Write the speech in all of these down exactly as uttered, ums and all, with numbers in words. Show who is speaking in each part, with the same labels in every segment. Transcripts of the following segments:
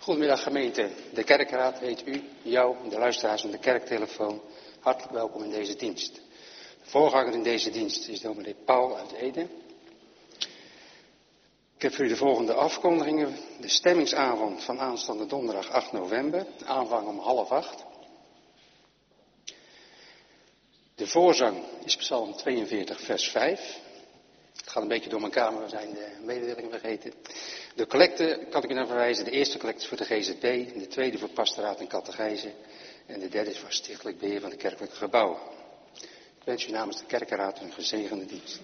Speaker 1: Goedemiddag gemeente. De kerkraad heet u, jou, de luisteraars van de kerktelefoon, hartelijk welkom in deze dienst. De voorganger in deze dienst is dominee Paul uit Ede. Ik heb voor u de volgende afkondigingen. De stemmingsavond van aanstaande donderdag acht november, aanvang om half acht. De voorzang is Psalm tweeënveertig vers vijf. Het gaat een beetje door elkaar, maar we zijn de mededelingen vergeten. De collecte kan ik u naar verwijzen. De eerste collecte is voor de G Z B, de tweede voor pastoraat en catechese en de derde is voor stichtelijk beheer van de kerkelijke gebouwen. Ik wens u namens de kerkenraad een gezegende dienst.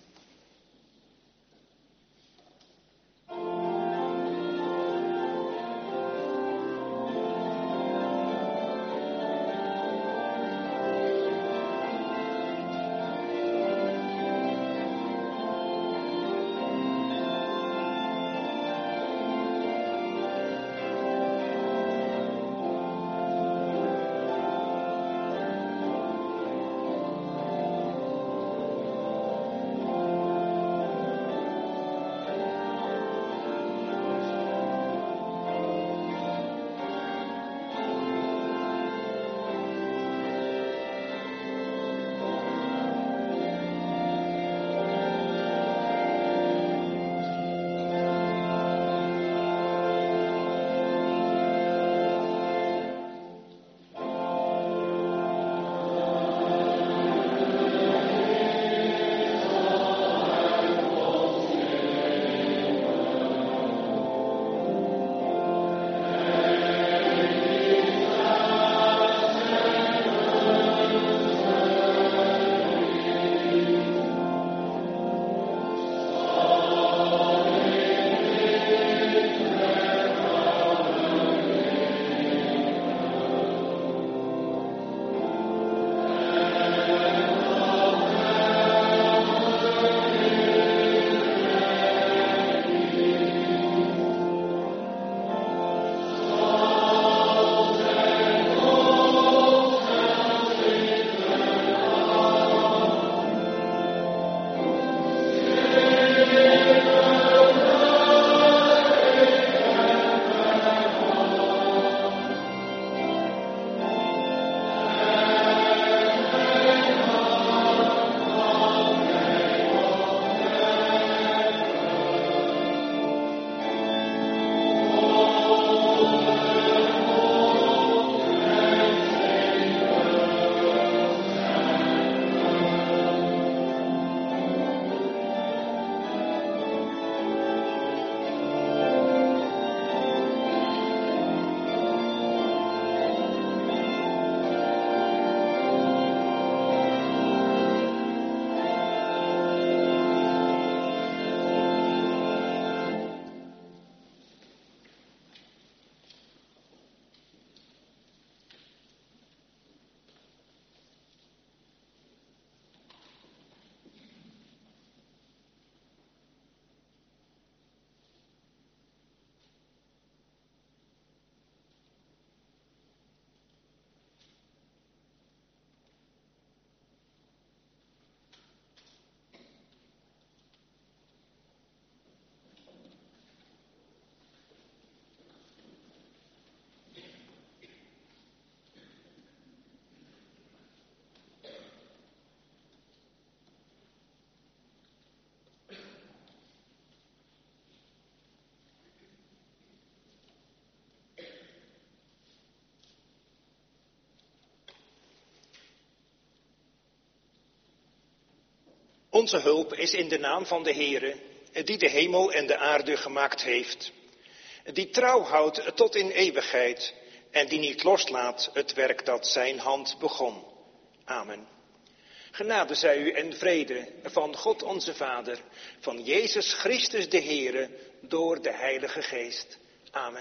Speaker 2: Onze hulp is in de naam van de Heere, die de hemel en de aarde gemaakt heeft. Die trouw houdt tot in eeuwigheid en die niet loslaat het werk dat zijn hand begon. Amen. Genade zij u en vrede van God onze Vader, van Jezus Christus de Heere, door de Heilige Geest. Amen.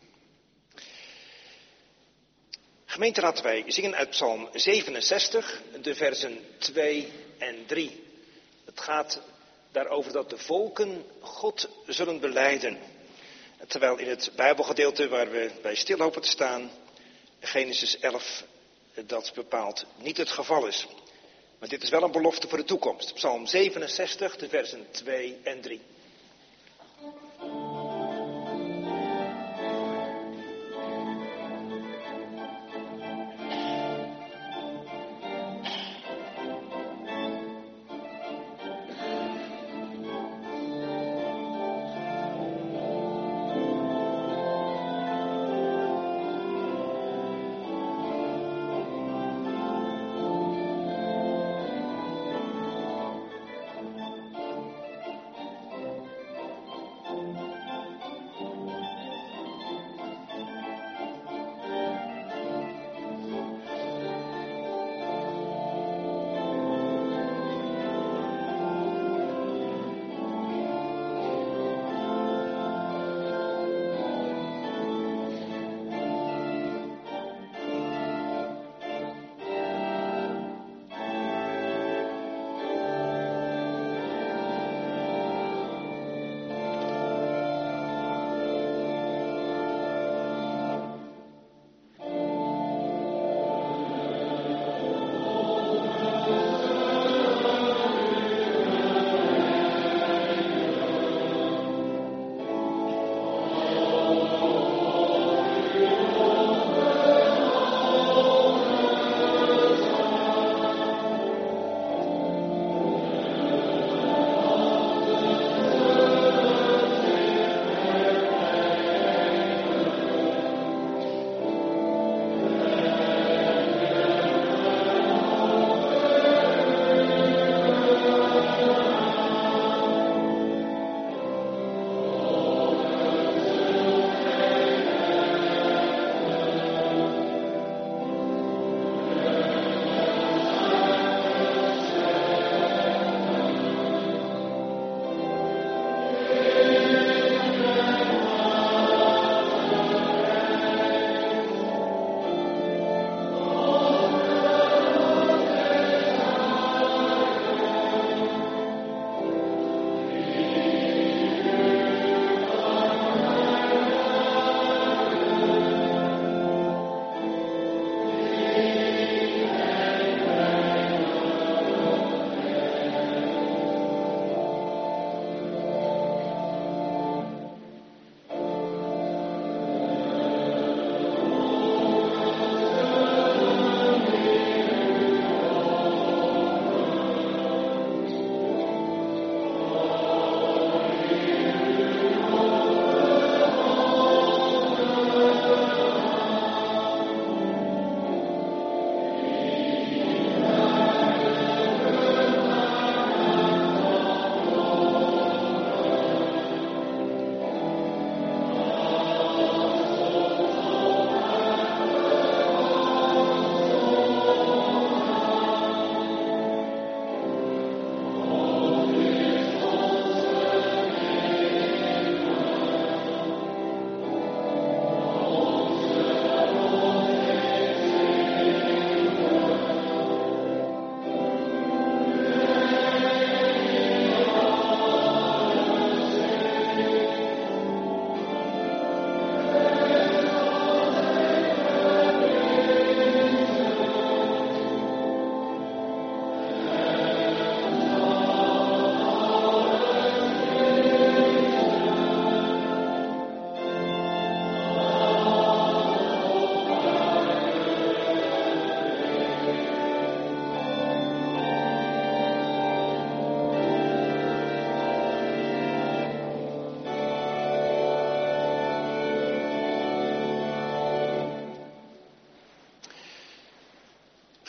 Speaker 2: Gemeente, laten wij zingen uit Psalm zevenenzestig, de versen twee en drie. Het gaat daarover dat de volken God zullen belijden. Terwijl in het Bijbelgedeelte waar we bij stil hopen te staan, Genesis elf, dat bepaald niet het geval is. Maar dit is wel een belofte voor de toekomst. Psalm zevenenzestig, de versen twee en drie.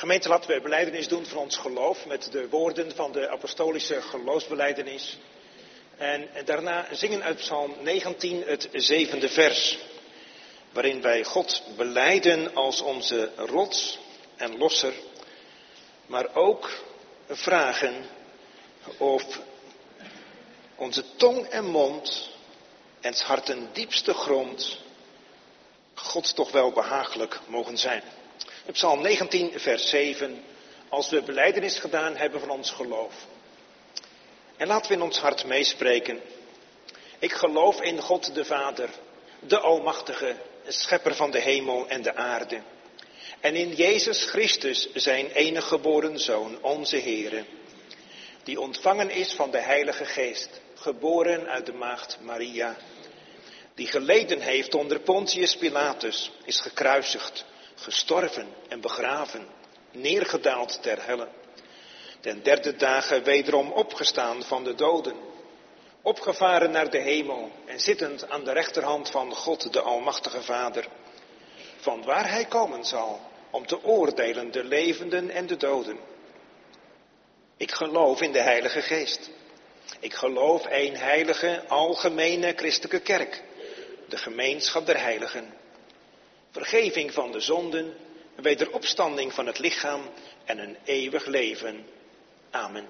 Speaker 2: Gemeente, laten we belijdenis doen van ons geloof met de woorden van de apostolische geloofsbelijdenis. En daarna zingen uit Psalm negentien het zevende vers, waarin wij God belijden als onze rots en losser, maar ook vragen of onze tong en mond en 's harten diepste grond God toch wel behagelijk mogen zijn. Psalm negentien, vers zeven, als we belijdenis gedaan hebben van ons geloof. En laten we in ons hart meespreken. Ik geloof in God de Vader, de Almachtige, schepper van de hemel en de aarde. En in Jezus Christus, zijn enige geboren Zoon, onze Heere, die ontvangen is van de Heilige Geest, geboren uit de maagd Maria, die geleden heeft onder Pontius Pilatus, is gekruisigd, gestorven en begraven, neergedaald ter helle. Ten derde dagen wederom opgestaan van de doden, opgevaren naar de hemel en zittend aan de rechterhand van God de Almachtige Vader, van waar hij komen zal om te oordelen de levenden en de doden. Ik geloof in de Heilige Geest. Ik geloof één heilige, algemene christelijke kerk, de gemeenschap der heiligen, vergeving van de zonden, wederopstanding van het lichaam en een eeuwig leven. Amen.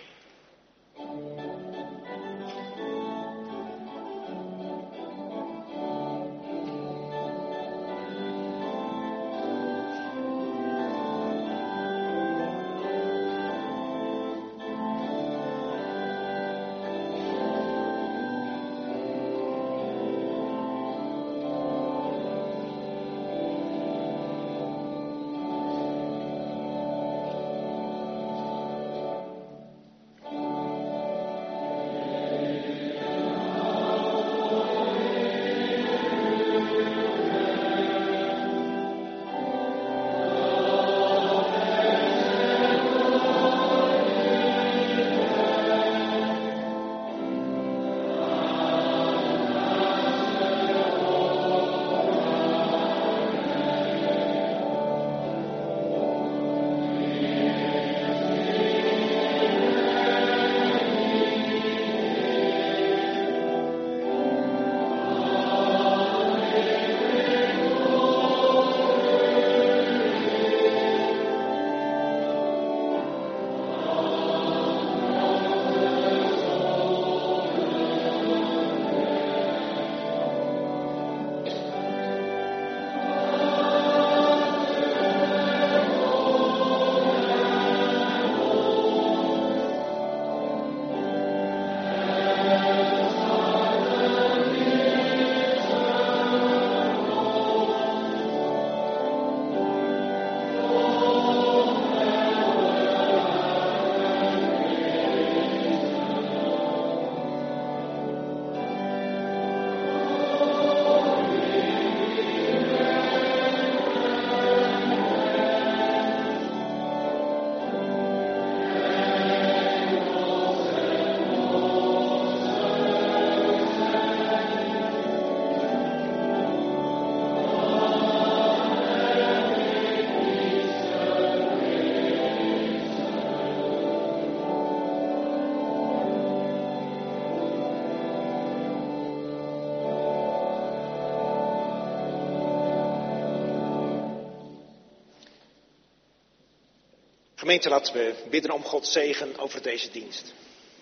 Speaker 2: Gemeente, laten we bidden om Gods zegen over deze dienst.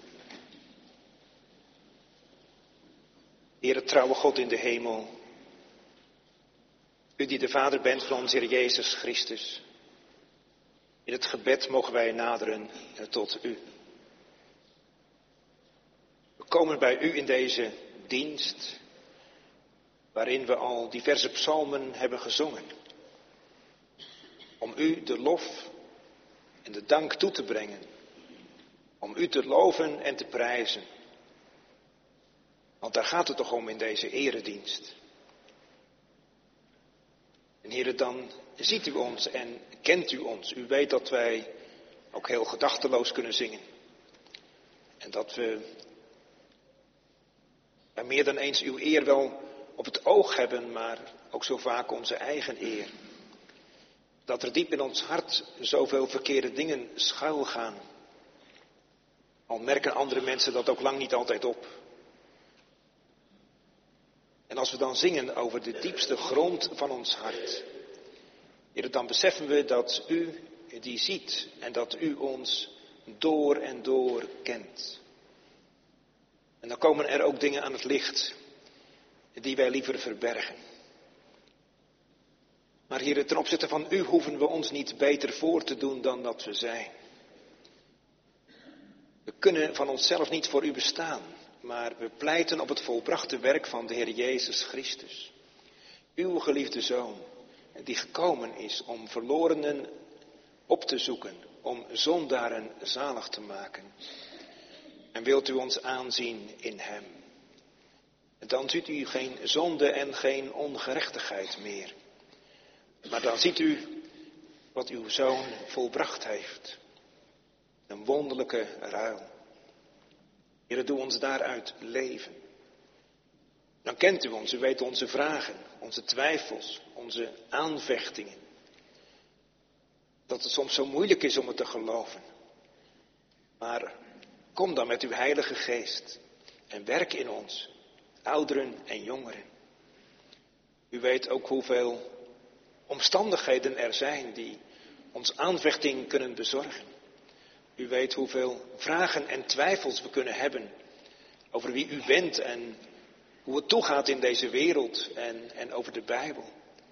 Speaker 2: Heere, trouwe God in de hemel, u die de Vader bent van onze Heer Jezus Christus. In het gebed mogen wij naderen tot u. We komen bij u in deze dienst, waarin we al diverse psalmen hebben gezongen. Om u de lof en de dank toe te brengen. Om u te loven en te prijzen. Want daar gaat het toch om in deze eredienst. En Heere, dan ziet u ons en kent u ons. U weet dat wij ook heel gedachteloos kunnen zingen. En dat we er meer dan eens uw eer wel op het oog hebben, maar ook zo vaak onze eigen eer. Dat er diep in ons hart zoveel verkeerde dingen schuilgaan. Al merken andere mensen dat ook lang niet altijd op. En als we dan zingen over de diepste grond van ons hart, Heer, dan beseffen we dat u die ziet en dat u ons door en door kent. En dan komen er ook dingen aan het licht die wij liever verbergen. Maar Heer, ten opzichte van u hoeven we ons niet beter voor te doen dan dat we zijn. We kunnen van onszelf niet voor u bestaan, maar we pleiten op het volbrachte werk van de Heer Jezus Christus. Uw geliefde Zoon, die gekomen is om verlorenen op te zoeken, om zondaren zalig te maken. En wilt u ons aanzien in hem. Dan ziet u geen zonde en geen ongerechtigheid meer. Maar dan ziet u wat uw Zoon volbracht heeft. Een wonderlijke ruil. Heer, doe ons daaruit leven. Dan kent u ons, u weet onze vragen, onze twijfels, onze aanvechtingen. Dat het soms zo moeilijk is om het te geloven. Maar kom dan met uw Heilige Geest en werk in ons, ouderen en jongeren. U weet ook hoeveel omstandigheden er zijn die ons aanvechting kunnen bezorgen. U weet hoeveel vragen en twijfels we kunnen hebben over wie u bent en hoe het toegaat in deze wereld en, en over de Bijbel.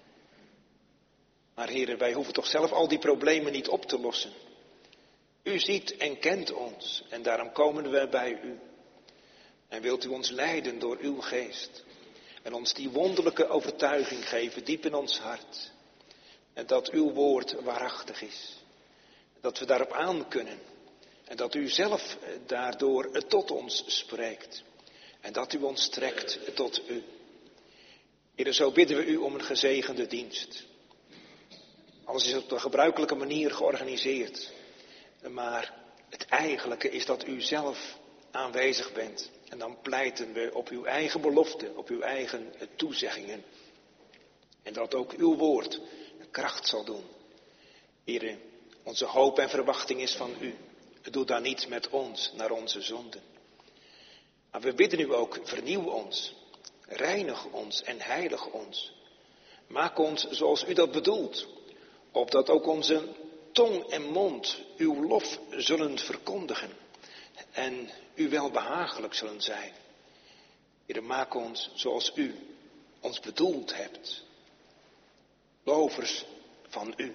Speaker 2: Maar heren, wij hoeven toch zelf al die problemen niet op te lossen. U ziet en kent ons en daarom komen we bij u. En wilt u ons leiden door uw geest en ons die wonderlijke overtuiging geven diep in ons hart. En dat uw woord waarachtig is. Dat we daarop aan kunnen. En dat u zelf daardoor tot ons spreekt. En dat u ons trekt tot u. Heer, zo bidden we u om een gezegende dienst. Alles is op de gebruikelijke manier georganiseerd. Maar het eigenlijke is dat u zelf aanwezig bent. En dan pleiten we op uw eigen belofte, op uw eigen toezeggingen. En dat ook uw woord kracht zal doen. Heer, onze hoop en verwachting is van u. Doe dan niet met ons naar onze zonden. Maar we bidden u ook, vernieuw ons, reinig ons en heilig ons. Maak ons zoals u dat bedoelt, opdat ook onze tong en mond uw lof zullen verkondigen en u wel behagelijk zullen zijn. Heer, maak ons zoals u ons bedoeld hebt. Lovers van u.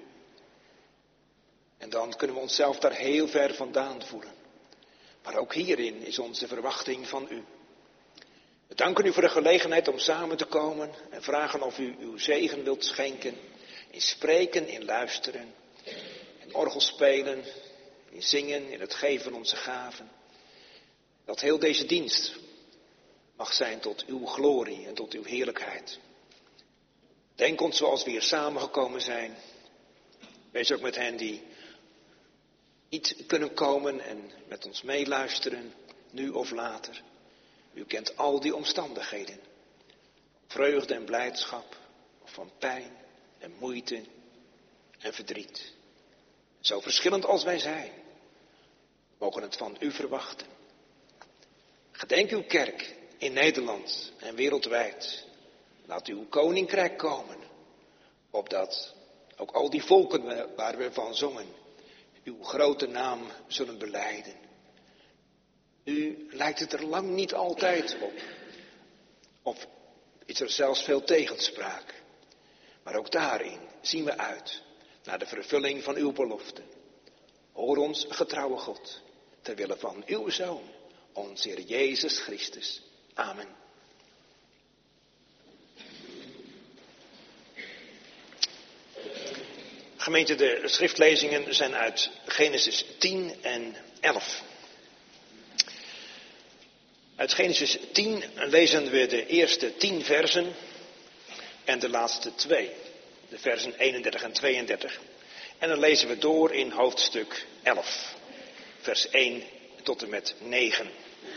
Speaker 2: En dan kunnen we onszelf daar heel ver vandaan voelen. Maar ook hierin is onze verwachting van u. We danken u voor de gelegenheid om samen te komen en vragen of u uw zegen wilt schenken. In spreken, in luisteren, in orgelspelen, in zingen, in het geven van onze gaven. Dat heel deze dienst mag zijn tot uw glorie en tot uw heerlijkheid. Denk ons zoals we hier samengekomen zijn. Wees ook met hen die niet kunnen komen en met ons meeluisteren, nu of later. U kent al die omstandigheden. Vreugde en blijdschap, of van pijn en moeite en verdriet. Zo verschillend als wij zijn, mogen het van u verwachten. Gedenk uw kerk in Nederland en wereldwijd. Laat uw koninkrijk komen, opdat ook al die volken waar we van zongen, uw grote naam zullen belijden. Nu lijkt het er lang niet altijd op. Of is er zelfs veel tegenspraak. Maar ook daarin zien we uit naar de vervulling van uw belofte. Hoor ons, getrouwe God, ter wille van uw Zoon, onze Heer Jezus Christus. Amen. Gemeente, de schriftlezingen zijn uit Genesis tien en elf. Uit Genesis tien lezen we de eerste tien versen en de laatste twee. De versen eenendertig en tweeëndertig. En dan lezen we door in hoofdstuk elf. Vers één tot en met negen.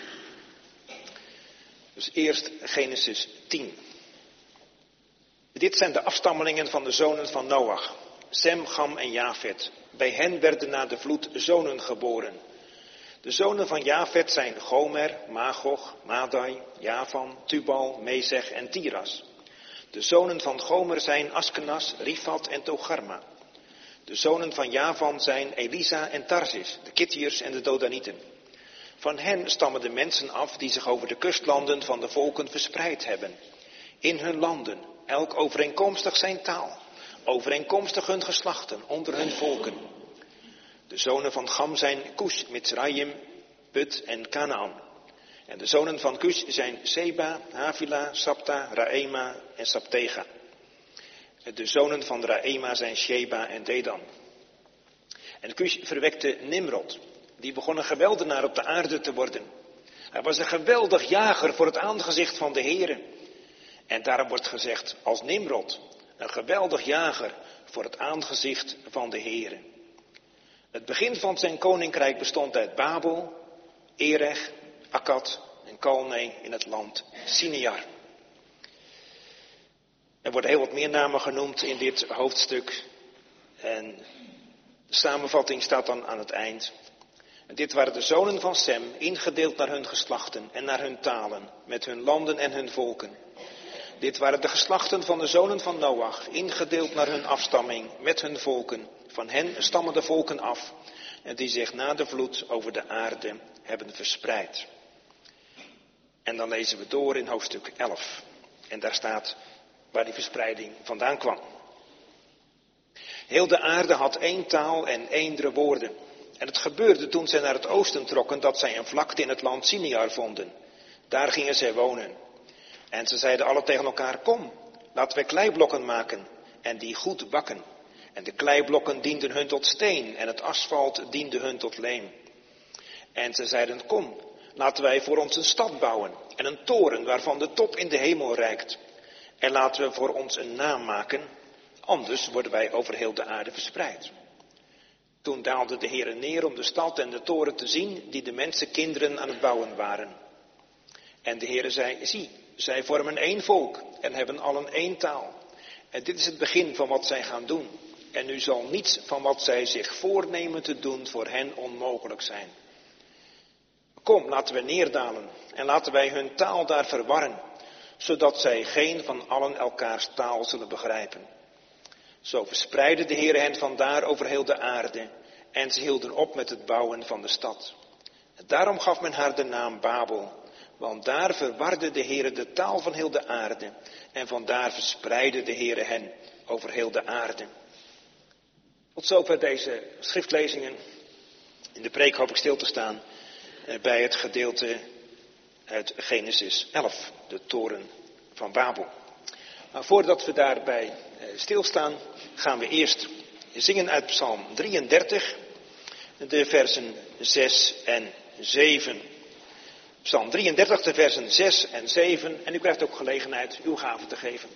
Speaker 2: Dus eerst Genesis tien. Dit zijn de afstammelingen van de zonen van Noach. Sem, Cham en Jafet. Bij hen werden na de vloed zonen geboren. De zonen van Jafet zijn Gomer, Magog, Madai, Javan, Tubal, Mezeg en Tiras. De zonen van Gomer zijn Askenas, Rifat en Togarma. De zonen van Javan zijn Elisa en Tarsis, de Kittiërs en de Dodanieten. Van hen stammen de mensen af die zich over de kustlanden van de volken verspreid hebben. In hun landen, elk overeenkomstig zijn taal, overeenkomstig hun geslachten, onder hun volken. De zonen van Gam zijn Cush, Mitsraim, Put en Canaan. En de zonen van Cush zijn Seba, Havila, Sabta, Raema en Sabtega. De zonen van Raema zijn Sheba en Dedan. En Cush verwekte Nimrod. Die begon een geweldenaar op de aarde te worden. Hij was een geweldig jager voor het aangezicht van de Heere. En daarom wordt gezegd als Nimrod, een geweldig jager voor het aangezicht van de Heere. Het begin van zijn koninkrijk bestond uit Babel, Erech, Akkad en Kalne in het land Sinear. Er worden heel wat meer namen genoemd in dit hoofdstuk. En de samenvatting staat dan aan het eind. En dit waren de zonen van Sem, ingedeeld naar hun geslachten en naar hun talen, met hun landen en hun volken. Dit waren de geslachten van de zonen van Noach, ingedeeld naar hun afstamming, met hun volken. Van hen stammen de volken af, en die zich na de vloed over de aarde hebben verspreid. En dan lezen we door in hoofdstuk elf. En daar staat waar die verspreiding vandaan kwam. Heel de aarde had één taal en eendere woorden. En het gebeurde toen zij naar het oosten trokken, dat zij een vlakte in het land Sinear vonden. Daar gingen zij wonen. En ze zeiden alle tegen elkaar, kom, laten wij kleiblokken maken en die goed bakken. En de kleiblokken dienden hun tot steen en het asfalt diende hun tot leem. En ze zeiden, kom, laten wij voor ons een stad bouwen en een toren waarvan de top in de hemel reikt. En laten we voor ons een naam maken, anders worden wij over heel de aarde verspreid. Toen daalde de Heere neer om de stad en de toren te zien die de mensenkinderen aan het bouwen waren. En de Heere zei, zie, zij vormen één volk en hebben allen één taal. En dit is het begin van wat zij gaan doen. En nu zal niets van wat zij zich voornemen te doen voor hen onmogelijk zijn. Kom, laten we neerdalen en laten wij hun taal daar verwarren, zodat zij geen van allen elkaars taal zullen begrijpen. Zo verspreidde de Heere hen vandaar over heel de aarde en ze hielden op met het bouwen van de stad. En daarom gaf men haar de naam Babel, want daar verwarde de Heere de taal van heel de aarde en vandaar verspreidde de Heere hen over heel de aarde. Tot zover deze schriftlezingen. In de preek hoop ik stil te staan bij het gedeelte uit Genesis elf, de toren van Babel. Maar voordat we daarbij stilstaan, gaan we eerst zingen uit Psalm drieëndertig, de versen zes en zeven. Psalm drieëndertig, de versen zes en zeven. En u krijgt ook gelegenheid uw gave te geven.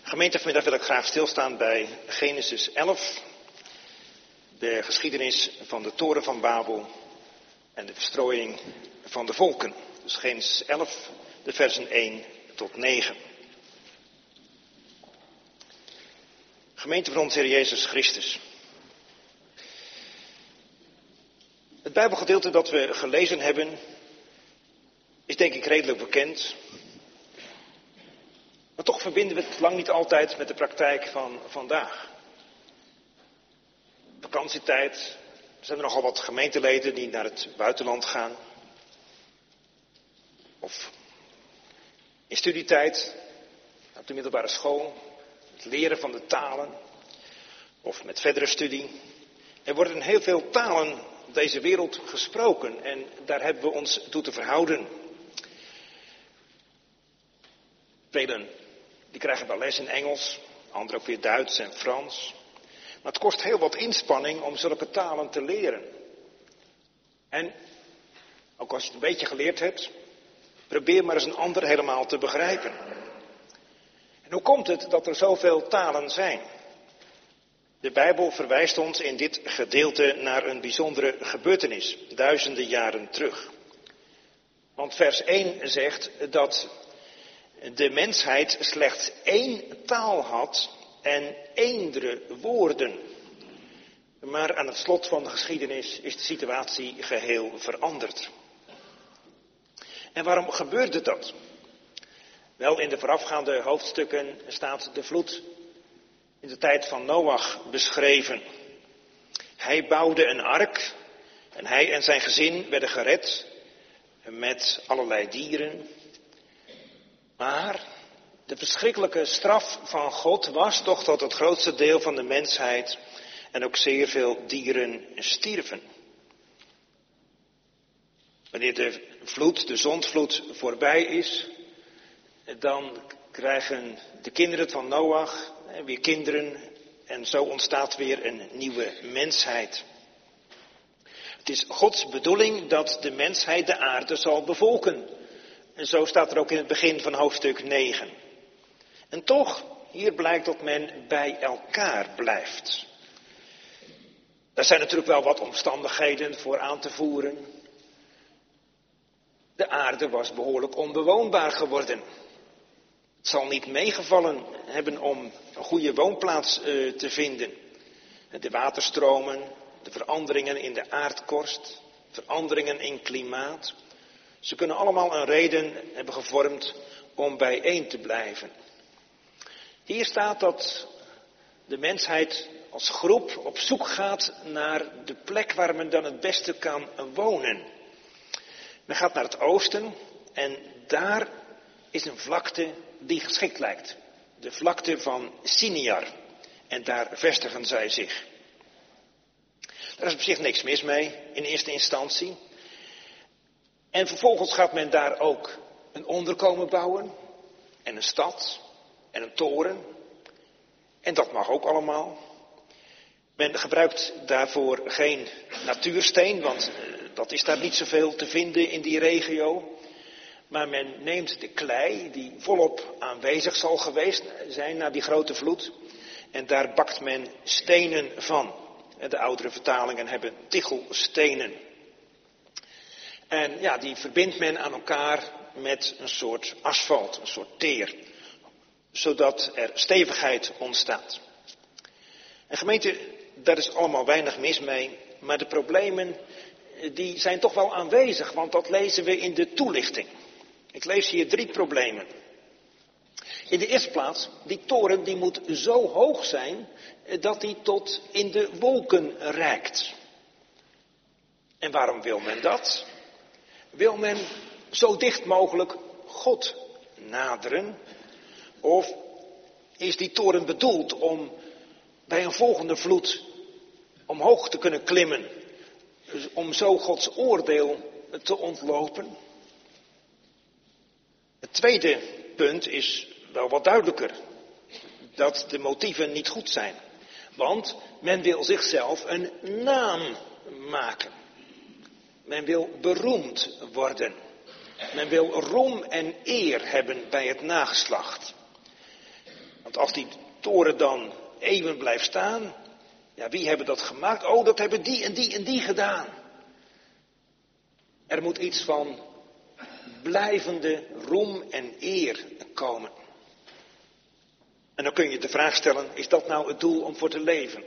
Speaker 2: Gemeente, vanmiddag wil ik graag stilstaan bij Genesis elf. De geschiedenis van de toren van Babel en de verstrooiing van de volken. Dus Genesis elf, de versen één tot negen. Gemeente van onze Heer Jezus Christus. Het Bijbelgedeelte dat we gelezen hebben is denk ik redelijk bekend. Maar toch verbinden we het lang niet altijd met de praktijk van vandaag. Vakantietijd, er zijn er nogal wat gemeenteleden die naar het buitenland gaan. Of in studietijd, op de middelbare school, het leren van de talen. Of met verdere studie. Er worden heel veel talen op deze wereld gesproken en daar hebben we ons toe te verhouden. Velen die krijgen wel les in Engels, anderen ook weer Duits en Frans. Maar het kost heel wat inspanning om zulke talen te leren. En, ook als je het een beetje geleerd hebt, probeer maar eens een ander helemaal te begrijpen. En hoe komt het dat er zoveel talen zijn? De Bijbel verwijst ons in dit gedeelte naar een bijzondere gebeurtenis, duizenden jaren terug. Want vers één zegt dat de mensheid slechts één taal had en eendere woorden. Maar aan het slot van de geschiedenis is de situatie geheel veranderd. En waarom gebeurde dat? Wel, in de voorafgaande hoofdstukken staat de vloed in de tijd van Noach beschreven. Hij bouwde een ark en hij en zijn gezin werden gered met allerlei dieren. Maar de verschrikkelijke straf van God was toch dat het grootste deel van de mensheid en ook zeer veel dieren stierven. Wanneer de vloed, de zondvloed voorbij is, dan krijgen de kinderen van Noach weer kinderen en zo ontstaat weer een nieuwe mensheid. Het is Gods bedoeling dat de mensheid de aarde zal bevolken. En zo staat er ook in het begin van hoofdstuk negen. En toch, hier blijkt dat men bij elkaar blijft. Daar zijn natuurlijk wel wat omstandigheden voor aan te voeren. De aarde was behoorlijk onbewoonbaar geworden. Het zal niet meegevallen hebben om een goede woonplaats uh, te vinden. De waterstromen, de veranderingen in de aardkorst, veranderingen in klimaat. Ze kunnen allemaal een reden hebben gevormd om bijeen te blijven. Hier staat dat de mensheid als groep op zoek gaat naar de plek waar men dan het beste kan wonen. Men gaat naar het oosten en daar is een vlakte die geschikt lijkt. De vlakte van Siniar. En daar vestigen zij zich. Daar is op zich niks mis mee in eerste instantie. En vervolgens gaat men daar ook een onderkomen bouwen. En een stad. En een toren. En dat mag ook allemaal. Men gebruikt daarvoor geen natuursteen, want dat is daar niet zoveel te vinden in die regio. Maar men neemt de klei die volop aanwezig zal geweest zijn na die grote vloed. En daar bakt men stenen van. De oudere vertalingen hebben tichelstenen. En ja, die verbindt men aan elkaar met een soort asfalt, een soort teer. Zodat er stevigheid ontstaat. En gemeente, daar is allemaal weinig mis mee. Maar de problemen, die zijn toch wel aanwezig. Want dat lezen we in de toelichting. Ik lees hier drie problemen. In de eerste plaats, die toren die moet zo hoog zijn dat die tot in de wolken reikt. En waarom wil men dat? Wil men zo dicht mogelijk God naderen? Of is die toren bedoeld om bij een volgende vloed omhoog te kunnen klimmen? Om zo Gods oordeel te ontlopen? Het tweede punt is wel wat duidelijker. Dat de motieven niet goed zijn. Want men wil zichzelf een naam maken. Men wil beroemd worden. Men wil roem en eer hebben bij het nageslacht. Want als die toren dan eeuwen blijft staan, ja, wie hebben dat gemaakt? Oh, dat hebben die en die en die gedaan. Er moet iets van blijvende roem en eer komen. En dan kun je de vraag stellen, is dat nou het doel om voor te leven?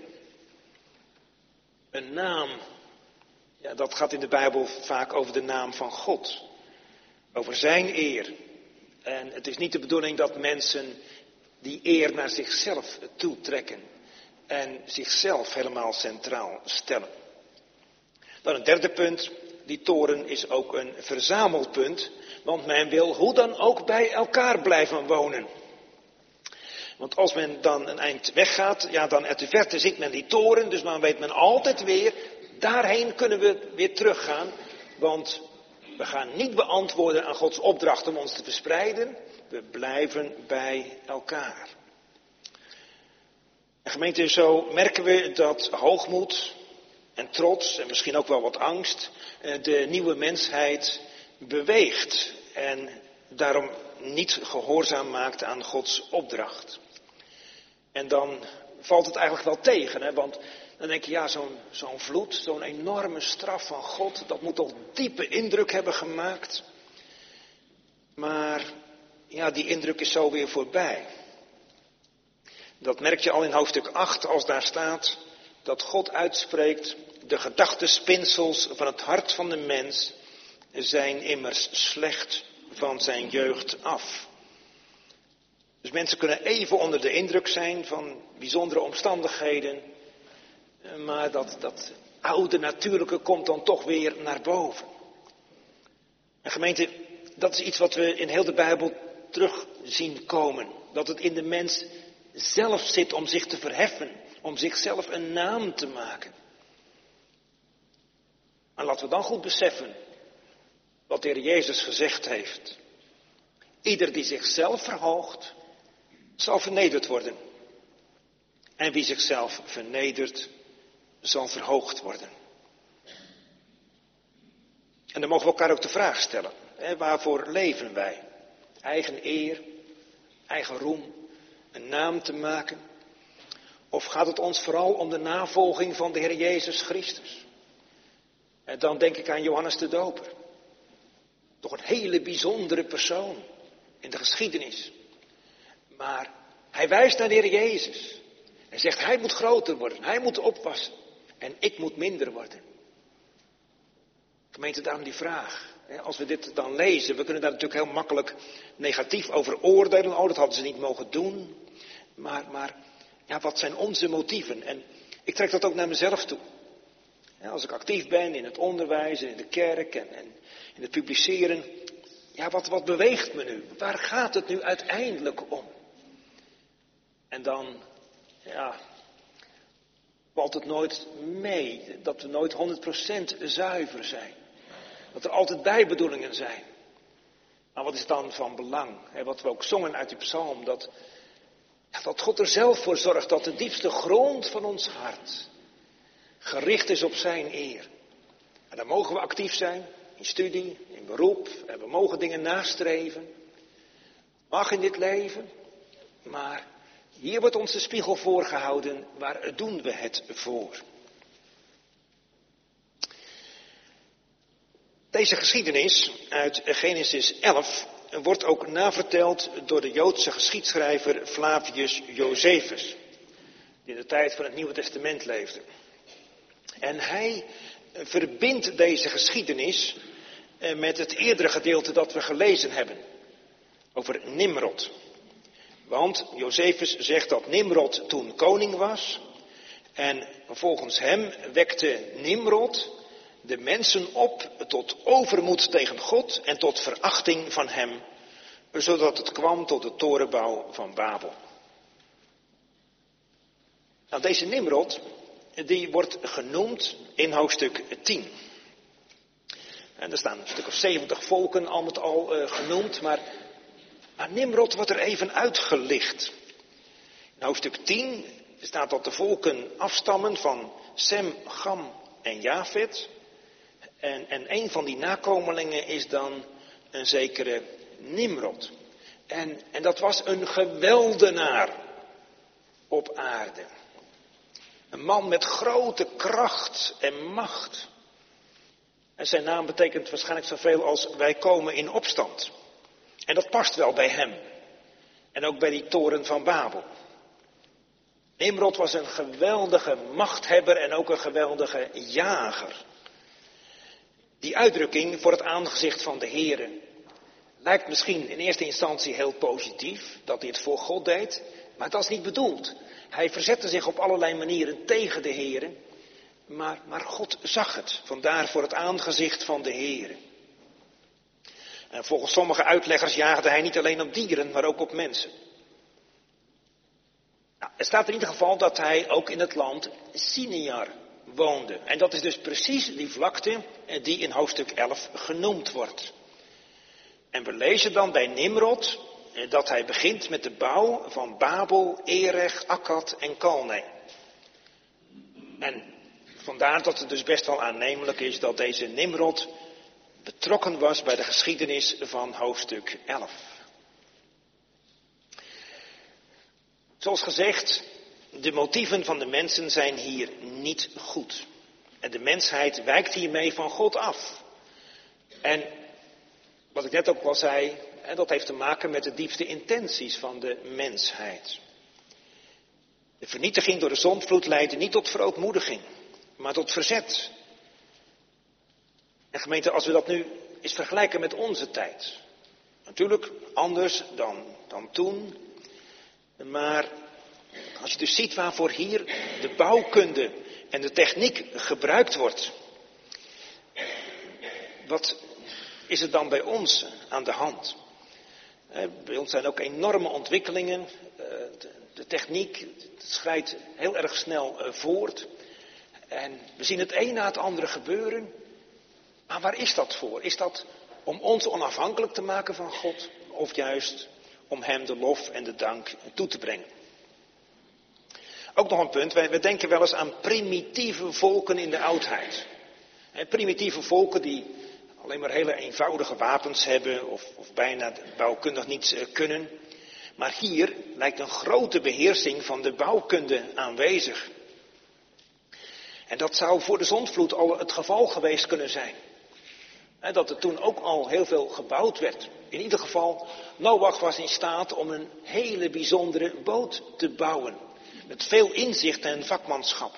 Speaker 2: Een naam, ja, dat gaat in de Bijbel vaak over de naam van God. Over zijn eer. En het is niet de bedoeling dat mensen die eer naar zichzelf toetrekken. En zichzelf helemaal centraal stellen. Dan een derde punt. Die toren is ook een verzamelpunt. Want men wil hoe dan ook bij elkaar blijven wonen. Want als men dan een eind weggaat, ja, dan uit de verte ziet men die toren. Dus dan weet men altijd weer, daarheen kunnen we weer teruggaan. Want we gaan niet beantwoorden aan Gods opdracht om ons te verspreiden. We blijven bij elkaar. En gemeente, zo merken we dat hoogmoed en trots en misschien ook wel wat angst de nieuwe mensheid beweegt. En daarom niet gehoorzaam maakt aan Gods opdracht. En dan valt het eigenlijk wel tegen, hè? Want dan denk je, ja, zo'n zo'n vloed, zo'n enorme straf van God, dat moet toch diepe indruk hebben gemaakt. Maar ja, die indruk is zo weer voorbij. Dat merk je al in hoofdstuk acht, als daar staat dat God uitspreekt, de gedachtespinsels van het hart van de mens zijn immers slecht van zijn jeugd af. Dus mensen kunnen even onder de indruk zijn van bijzondere omstandigheden, maar dat, dat oude natuurlijke komt dan toch weer naar boven. En gemeente, dat is iets wat we in heel de Bijbel terug zien komen. Dat het in de mens zelf zit om zich te verheffen, om zichzelf een naam te maken. Maar laten we dan goed beseffen wat de Heer Jezus gezegd heeft. Ieder die zichzelf verhoogt, zal vernederd worden. En wie zichzelf vernedert, zal verhoogd worden. En dan mogen we elkaar ook de vraag stellen. Hè, waarvoor leven wij? Eigen eer, eigen roem, een naam te maken? Of gaat het ons vooral om de navolging van de Heer Jezus Christus? En dan denk ik aan Johannes de Doper. Toch een hele bijzondere persoon in de geschiedenis. Maar hij wijst naar de Heer Jezus. Hij zegt, hij moet groter worden, hij moet oppassen. En ik moet minder worden. Gemeente, daarom die vraag. Als we dit dan lezen, we kunnen daar natuurlijk heel makkelijk negatief over oordelen. Oh, dat hadden ze niet mogen doen. Maar, maar ja, wat zijn onze motieven? En ik trek dat ook naar mezelf toe. Ja, als ik actief ben in het onderwijs, in de kerk en, en in het publiceren. Ja, wat, wat beweegt me nu? Waar gaat het nu uiteindelijk om? En dan, ja, valt het nooit mee dat we nooit honderd procent zuiver zijn. Dat er altijd bijbedoelingen zijn. Maar wat is dan van belang? Hè, wat we ook zongen uit die psalm, dat, ja, dat God er zelf voor zorgt dat de diepste grond van ons hart gericht is op zijn eer. En dan mogen we actief zijn, in studie, in beroep, en we mogen dingen nastreven. Mag in dit leven, maar hier wordt ons de spiegel voorgehouden, waar doen we het voor? Deze geschiedenis uit Genesis elf wordt ook naverteld door de Joodse geschiedschrijver Flavius Josephus, die in de tijd van het Nieuwe Testament leefde. En hij verbindt deze geschiedenis met het eerdere gedeelte dat we gelezen hebben, over Nimrod. Want Josephus zegt dat Nimrod toen koning was en volgens hem wekte Nimrod de mensen op tot overmoed tegen God en tot verachting van hem, zodat het kwam tot de torenbouw van Babel. Nou, deze Nimrod, die wordt genoemd in hoofdstuk tien. En er staan een stuk of zeventig volken al met al uh, genoemd, maar, maar Nimrod wordt er even uitgelicht. In hoofdstuk tien staat dat de volken afstammen van Sem, Cham en Jafet. En, en een van die nakomelingen is dan een zekere Nimrod. En, en dat was een geweldenaar. op aarde. Een man met grote kracht en macht. En zijn naam betekent waarschijnlijk zoveel als wij komen in opstand. En dat past wel bij hem. En ook bij die toren van Babel. Nimrod was een geweldige machthebber en ook een geweldige jager. Die uitdrukking voor het aangezicht van de Heere lijkt misschien in eerste instantie heel positief, dat hij het voor God deed, maar dat is niet bedoeld. Hij verzette zich op allerlei manieren tegen de Heere, maar, maar God zag het, vandaar voor het aangezicht van de Heere. En volgens sommige uitleggers jaagde hij niet alleen op dieren, maar ook op mensen. Nou, er staat in ieder geval dat hij ook in het land Sinear woonde. En dat is dus precies die vlakte die in hoofdstuk elf genoemd wordt. En we lezen dan bij Nimrod dat hij begint met de bouw van Babel, Erech, Akkad en Kalne. En vandaar dat het dus best wel aannemelijk is dat deze Nimrod betrokken was bij de geschiedenis van hoofdstuk elf. Zoals gezegd, de motieven van de mensen zijn hier niet goed. En de mensheid wijkt hiermee van God af. En wat ik net ook al zei, dat heeft te maken met de diepste intenties van de mensheid. De vernietiging door de zondvloed leidde niet tot verootmoediging, maar tot verzet. En gemeente, als we dat nu eens vergelijken met onze tijd. Natuurlijk anders dan, dan toen. Maar als je dus ziet waarvoor hier de bouwkunde en de techniek gebruikt wordt. Wat is er dan bij ons aan de hand? Bij ons zijn ook enorme ontwikkelingen. De techniek schrijdt heel erg snel voort. En we zien het een na het andere gebeuren. Maar waar is dat voor? Is dat om ons onafhankelijk te maken van God? Of juist om hem de lof en de dank toe te brengen? Ook nog een punt. Wij, wij denken wel eens aan primitieve volken in de oudheid. En primitieve volken die alleen maar hele eenvoudige wapens hebben of, of bijna bouwkundig niets kunnen. Maar hier lijkt een grote beheersing van de bouwkunde aanwezig. En dat zou voor de zondvloed al het geval geweest kunnen zijn. En dat er toen ook al heel veel gebouwd werd. In ieder geval, Noach was in staat om een hele bijzondere boot te bouwen. Met veel inzicht en vakmanschap.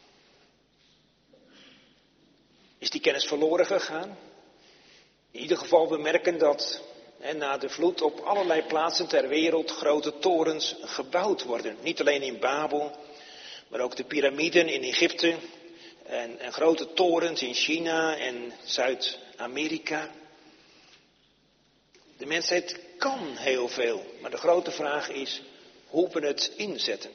Speaker 2: Is die kennis verloren gegaan? In ieder geval, we merken dat hè, na de vloed op allerlei plaatsen ter wereld grote torens gebouwd worden. Niet alleen in Babel, maar ook de piramiden in Egypte. En, en grote torens in China en Zuid-Amerika. De mensheid kan heel veel, maar de grote vraag is hoe we het inzetten.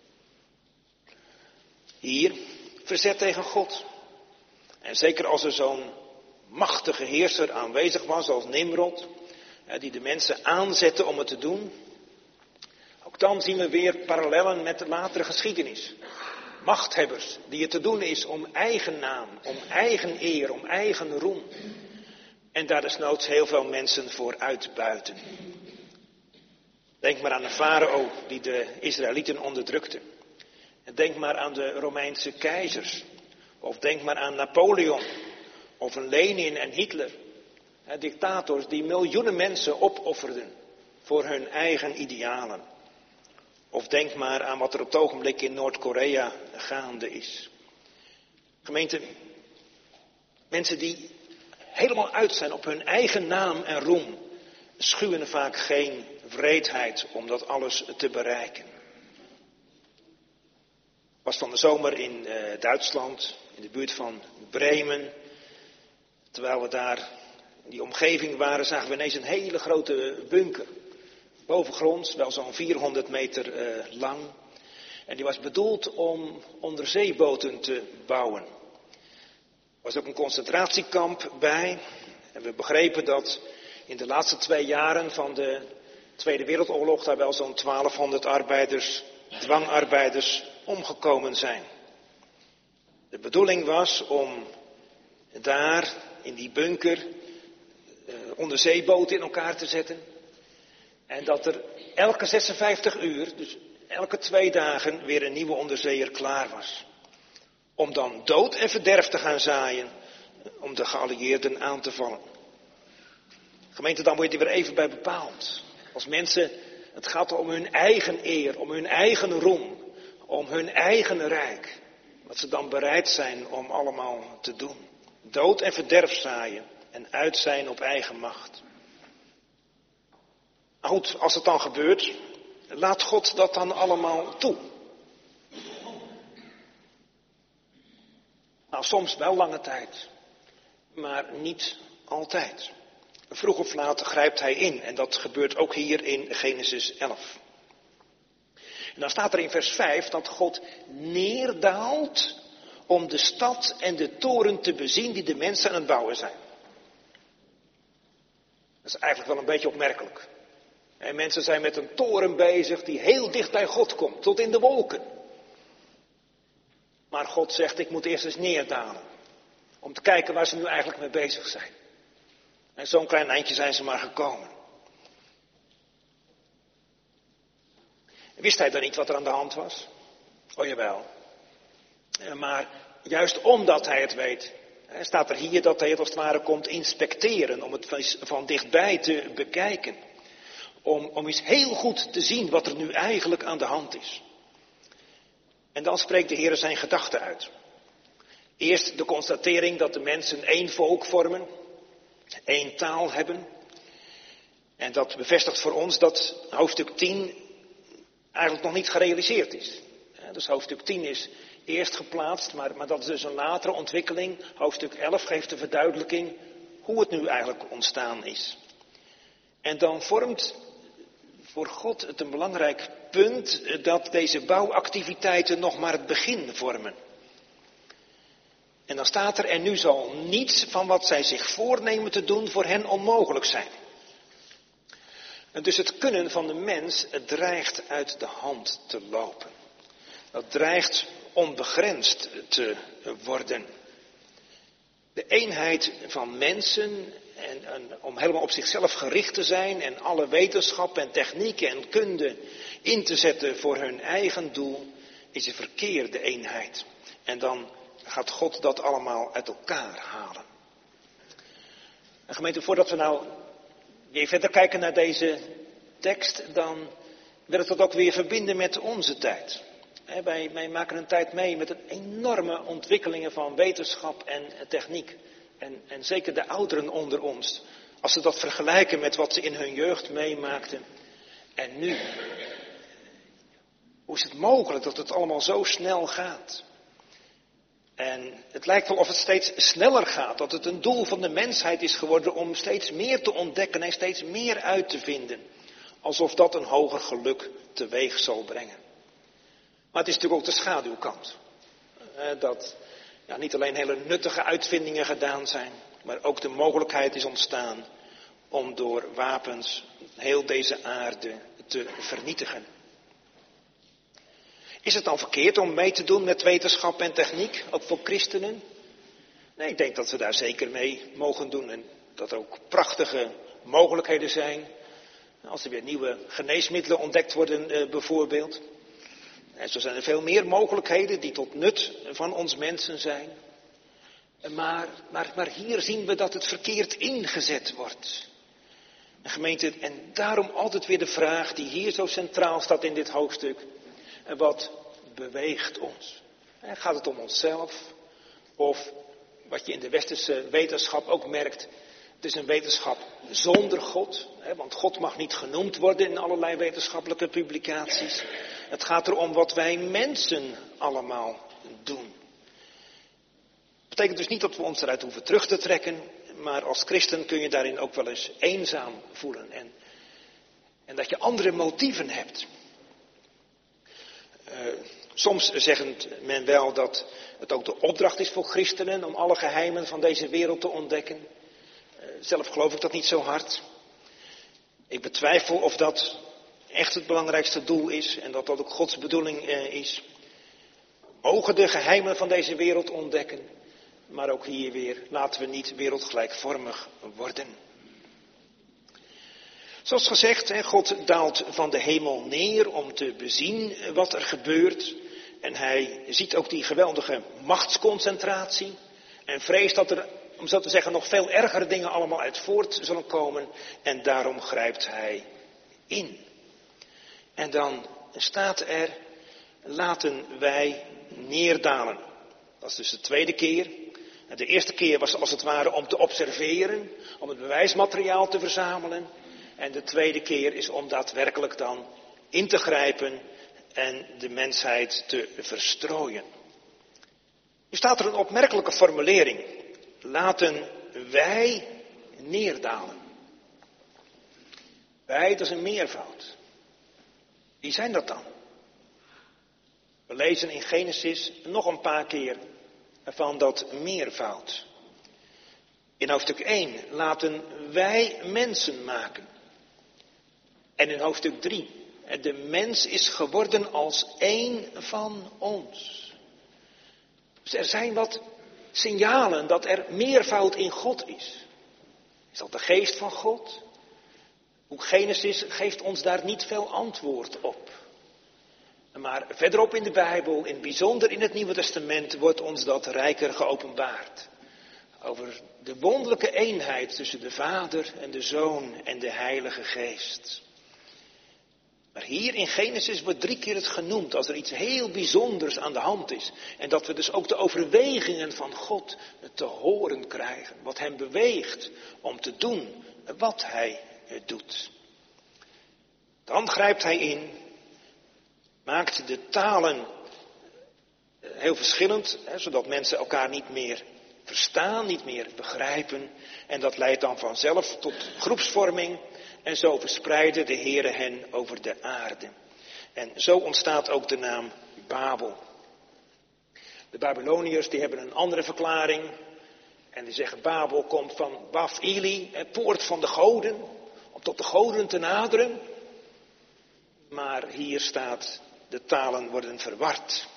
Speaker 2: Hier, verzet tegen God. En zeker als er zo'n machtige heerser aanwezig was als Nimrod, die de mensen aanzette om het te doen. Ook dan zien we weer parallellen met de latere geschiedenis. Machthebbers, die het te doen is om eigen naam, om eigen eer, om eigen roem. En daar desnoods heel veel mensen voor uitbuiten. Denk maar aan de farao die de Israëlieten onderdrukte. En denk maar aan de Romeinse keizers. Of denk maar aan Napoleon. Of een Lenin en Hitler. He, dictators die miljoenen mensen opofferden voor hun eigen idealen. Of denk maar aan wat er op het ogenblik in Noord-Korea gaande is. Gemeente, mensen die helemaal uit zijn op hun eigen naam en roem, schuwen vaak geen wreedheid om dat alles te bereiken. Ik was van de zomer in uh, Duitsland, in de buurt van Bremen. Terwijl we daar in die omgeving waren, zagen we ineens een hele grote bunker. Bovengronds, wel zo'n vierhonderd meter uh, lang. En die was bedoeld om onderzeeboten te bouwen. Er was ook een concentratiekamp bij. En we begrepen dat in de laatste twee jaren van de Tweede Wereldoorlog daar wel zo'n twaalfhonderd arbeiders, dwangarbeiders, omgekomen zijn. De bedoeling was om daar in die bunker uh, onderzeeboten in elkaar te zetten. En dat er elke zesenvijftig uur, dus elke twee dagen weer een nieuwe onderzeeër klaar was. Om dan dood en verderf te gaan zaaien, om de geallieerden aan te vallen. Gemeente, dan word je er weer even bij bepaald. Als mensen, het gaat om hun eigen eer, om hun eigen roem, om hun eigen rijk. Wat ze dan bereid zijn om allemaal te doen. Dood en verderf zaaien en uit zijn op eigen macht. Maar goed, als het dan gebeurt, laat God dat dan allemaal toe. Nou, soms wel lange tijd, maar niet altijd. Vroeg of laat grijpt hij in en dat gebeurt ook hier in Genesis elf. En dan staat er in vers vijf dat God neerdaalt om de stad en de toren te bezien die de mensen aan het bouwen zijn. Dat is eigenlijk wel een beetje opmerkelijk. En mensen zijn met een toren bezig die heel dicht bij God komt, tot in de wolken. Maar God zegt, ik moet eerst eens neerdalen. Om te kijken waar ze nu eigenlijk mee bezig zijn. En zo'n klein eindje zijn ze maar gekomen. Wist hij dan niet wat er aan de hand was? Oh jawel. Maar juist omdat hij het weet, staat er hier dat hij het als het ware komt inspecteren. Om het van dichtbij te bekijken. Om, om eens heel goed te zien wat er nu eigenlijk aan de hand is. En dan spreekt de Heer zijn gedachten uit. Eerst de constatering dat de mensen één volk vormen, één taal hebben. En dat bevestigt voor ons dat hoofdstuk tien eigenlijk nog niet gerealiseerd is. Dus hoofdstuk tien is eerst geplaatst, maar, maar dat is dus een latere ontwikkeling. Hoofdstuk elf geeft de verduidelijking hoe het nu eigenlijk ontstaan is. En dan vormt voor God het een belangrijk punt dat deze bouwactiviteiten nog maar het begin vormen. En dan staat er, en nu zal niets van wat zij zich voornemen te doen voor hen onmogelijk zijn. En dus het kunnen van de mens, het dreigt uit de hand te lopen. Dat dreigt onbegrensd te worden. De eenheid van mensen, en, en om helemaal op zichzelf gericht te zijn en alle wetenschap en techniek en kunde in te zetten voor hun eigen doel, is een verkeerde eenheid. En dan gaat God dat allemaal uit elkaar halen. En gemeente, voordat we nou weer verder kijken naar deze tekst, dan wil ik dat ook weer verbinden met onze tijd. He, wij, wij maken een tijd mee met een enorme ontwikkelingen van wetenschap en techniek. En, en zeker de ouderen onder ons, als ze dat vergelijken met wat ze in hun jeugd meemaakten. En nu, hoe is het mogelijk dat het allemaal zo snel gaat? En het lijkt wel of het steeds sneller gaat, dat het een doel van de mensheid is geworden om steeds meer te ontdekken en steeds meer uit te vinden. Alsof dat een hoger geluk teweeg zal brengen. Maar het is natuurlijk ook de schaduwkant. Dat ja, niet alleen hele nuttige uitvindingen gedaan zijn, maar ook de mogelijkheid is ontstaan om door wapens heel deze aarde te vernietigen. Is het dan verkeerd om mee te doen met wetenschap en techniek, ook voor christenen? Nee, ik denk dat we daar zeker mee mogen doen en dat er ook prachtige mogelijkheden zijn. Als er weer nieuwe geneesmiddelen ontdekt worden uh, bijvoorbeeld. En zo zijn er veel meer mogelijkheden die tot nut van ons mensen zijn. Maar, maar, maar hier zien we dat het verkeerd ingezet wordt. En gemeente, en daarom altijd weer de vraag die hier zo centraal staat in dit hoofdstuk. Wat beweegt ons? Gaat het om onszelf? Of wat je in de westerse wetenschap ook merkt. Het is een wetenschap zonder God. Want God mag niet genoemd worden in allerlei wetenschappelijke publicaties. Het gaat erom wat wij mensen allemaal doen. Dat betekent dus niet dat we ons eruit hoeven terug te trekken. Maar als christen kun je daarin ook wel eens eenzaam voelen. En, en dat je andere motieven hebt. Uh, soms zegt men wel dat het ook de opdracht is voor christenen om alle geheimen van deze wereld te ontdekken. Uh, zelf geloof ik dat niet zo hard. Ik betwijfel of dat echt het belangrijkste doel is en dat dat ook Gods bedoeling uh, is. Mogen de geheimen van deze wereld ontdekken, maar ook hier weer laten we niet wereldgelijkvormig worden. Zoals gezegd, God daalt van de hemel neer om te bezien wat er gebeurt. En hij ziet ook die geweldige machtsconcentratie. En vreest dat er, om zo te zeggen, nog veel ergere dingen allemaal uit voort zullen komen. En daarom grijpt hij in. En dan staat er, laten wij neerdalen. Dat is dus de tweede keer. De eerste keer was als het ware om te observeren, om het bewijsmateriaal te verzamelen. En de tweede keer is om daadwerkelijk dan in te grijpen en de mensheid te verstrooien. Nu staat er een opmerkelijke formulering. Laten wij neerdalen. Wij, dat is een meervoud. Wie zijn dat dan? We lezen in Genesis nog een paar keer van dat meervoud. In hoofdstuk één laten wij mensen maken. En in hoofdstuk drie, de mens is geworden als één van ons. Dus er zijn wat signalen dat er meervoud in God is. Is dat de geest van God? Boek Genesis geeft ons daar niet veel antwoord op. Maar verderop in de Bijbel, in het bijzonder in het Nieuwe Testament, wordt ons dat rijker geopenbaard. Over de wonderlijke eenheid tussen de Vader en de Zoon en de Heilige Geest. Maar hier in Genesis wordt drie keer het genoemd als er iets heel bijzonders aan de hand is. En dat we dus ook de overwegingen van God te horen krijgen. Wat hem beweegt om te doen wat hij doet. Dan grijpt hij in, maakt de talen heel verschillend, hè, zodat mensen elkaar niet meer verstaan, niet meer begrijpen. En dat leidt dan vanzelf tot groepsvorming. En zo verspreidde de Heere hen over de aarde. En zo ontstaat ook de naam Babel. De Babyloniërs die hebben een andere verklaring. En die zeggen Babel komt van Baf-ili, poort van de goden. Om tot de goden te naderen. Maar hier staat, de talen worden verward.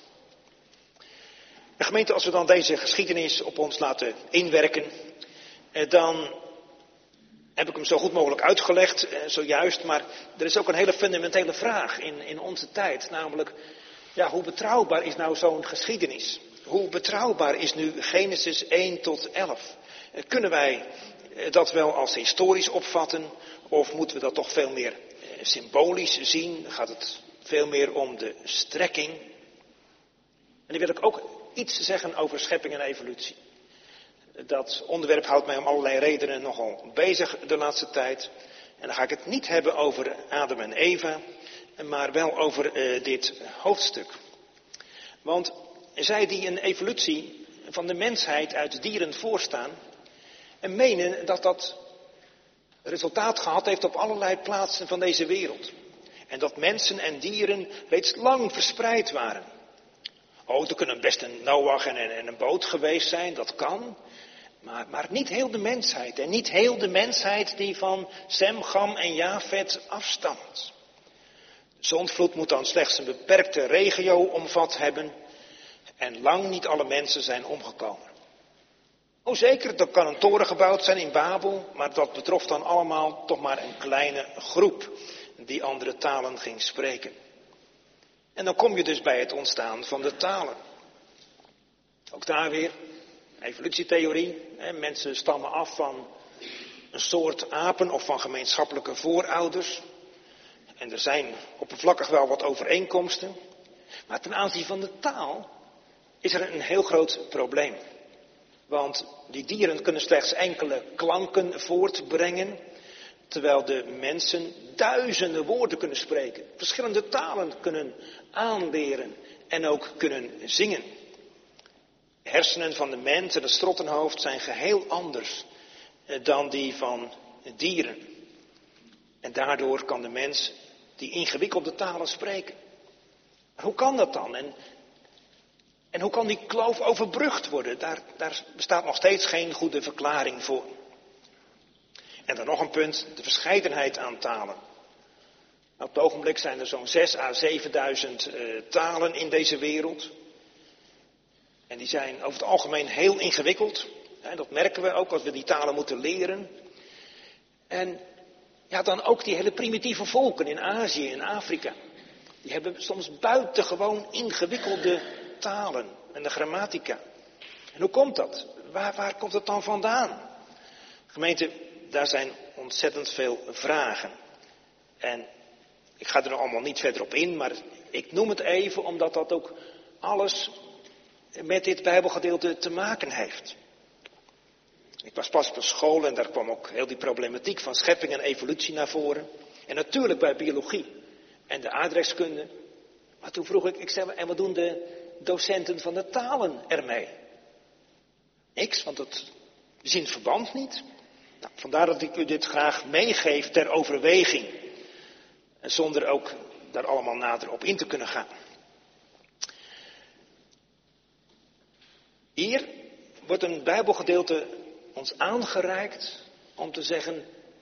Speaker 2: De gemeente, als we dan deze geschiedenis op ons laten inwerken, dan heb ik hem zo goed mogelijk uitgelegd, zojuist. Maar er is ook een hele fundamentele vraag in, in onze tijd. Namelijk, ja, hoe betrouwbaar is nou zo'n geschiedenis? Hoe betrouwbaar is nu Genesis één tot elf? Kunnen wij dat wel als historisch opvatten? Of moeten we dat toch veel meer symbolisch zien? Dan gaat het veel meer om de strekking. En dan wil ik ook iets zeggen over schepping en evolutie. Dat onderwerp houdt mij om allerlei redenen nogal bezig de laatste tijd. En dan ga ik het niet hebben over Adam en Eva, maar wel over uh, dit hoofdstuk. Want zij die een evolutie van de mensheid uit dieren voorstaan, en menen dat dat resultaat gehad heeft op allerlei plaatsen van deze wereld. En dat mensen en dieren reeds lang verspreid waren. Oh, er kunnen best een Noach en een, en een boot geweest zijn, dat kan. Maar, maar niet heel de mensheid. En niet heel de mensheid die van Sem, Cham en Jafet afstamt. De zondvloed moet dan slechts een beperkte regio omvat hebben. En lang niet alle mensen zijn omgekomen. Oh zeker, er kan een toren gebouwd zijn in Babel. Maar dat betrof dan allemaal toch maar een kleine groep die andere talen ging spreken. En dan kom je dus bij het ontstaan van de talen. Ook daar weer, evolutietheorie. Hè, mensen stammen af van een soort apen of van gemeenschappelijke voorouders. En er zijn oppervlakkig wel wat overeenkomsten. Maar ten aanzien van de taal is er een heel groot probleem. Want die dieren kunnen slechts enkele klanken voortbrengen. Terwijl de mensen duizenden woorden kunnen spreken. Verschillende talen kunnen aanleren en ook kunnen zingen. De hersenen van de mens en het strottenhoofd zijn geheel anders dan die van dieren. En daardoor kan de mens die ingewikkelde talen spreken. Maar hoe kan dat dan? En, en hoe kan die kloof overbrugd worden? Daar, daar bestaat nog steeds geen goede verklaring voor. En dan nog een punt, de verscheidenheid aan talen. Op het ogenblik zijn er zo'n zes à zevenduizend uh, talen in deze wereld. En die zijn over het algemeen heel ingewikkeld. En dat merken we ook als we die talen moeten leren. En Ja, dan ook die hele primitieve volken in Azië en Afrika. Die hebben soms buitengewoon ingewikkelde talen en de grammatica. En hoe komt dat? Waar, waar komt het dan vandaan? Gemeente, daar zijn ontzettend veel vragen. En ik ga er allemaal niet verder op in, maar ik noem het even omdat dat ook alles met dit Bijbelgedeelte te maken heeft. Ik was pas op school en daar kwam ook heel die problematiek van schepping en evolutie naar voren. En natuurlijk bij biologie en de aardrijkskunde. Maar toen vroeg ik, ik zei, en wat doen de docenten van de talen ermee? Niks, want het zien het verband niet. Nou, vandaar dat ik u dit graag meegeef ter overweging. En zonder ook daar allemaal nader op in te kunnen gaan. Hier wordt een Bijbelgedeelte ons aangereikt om te zeggen,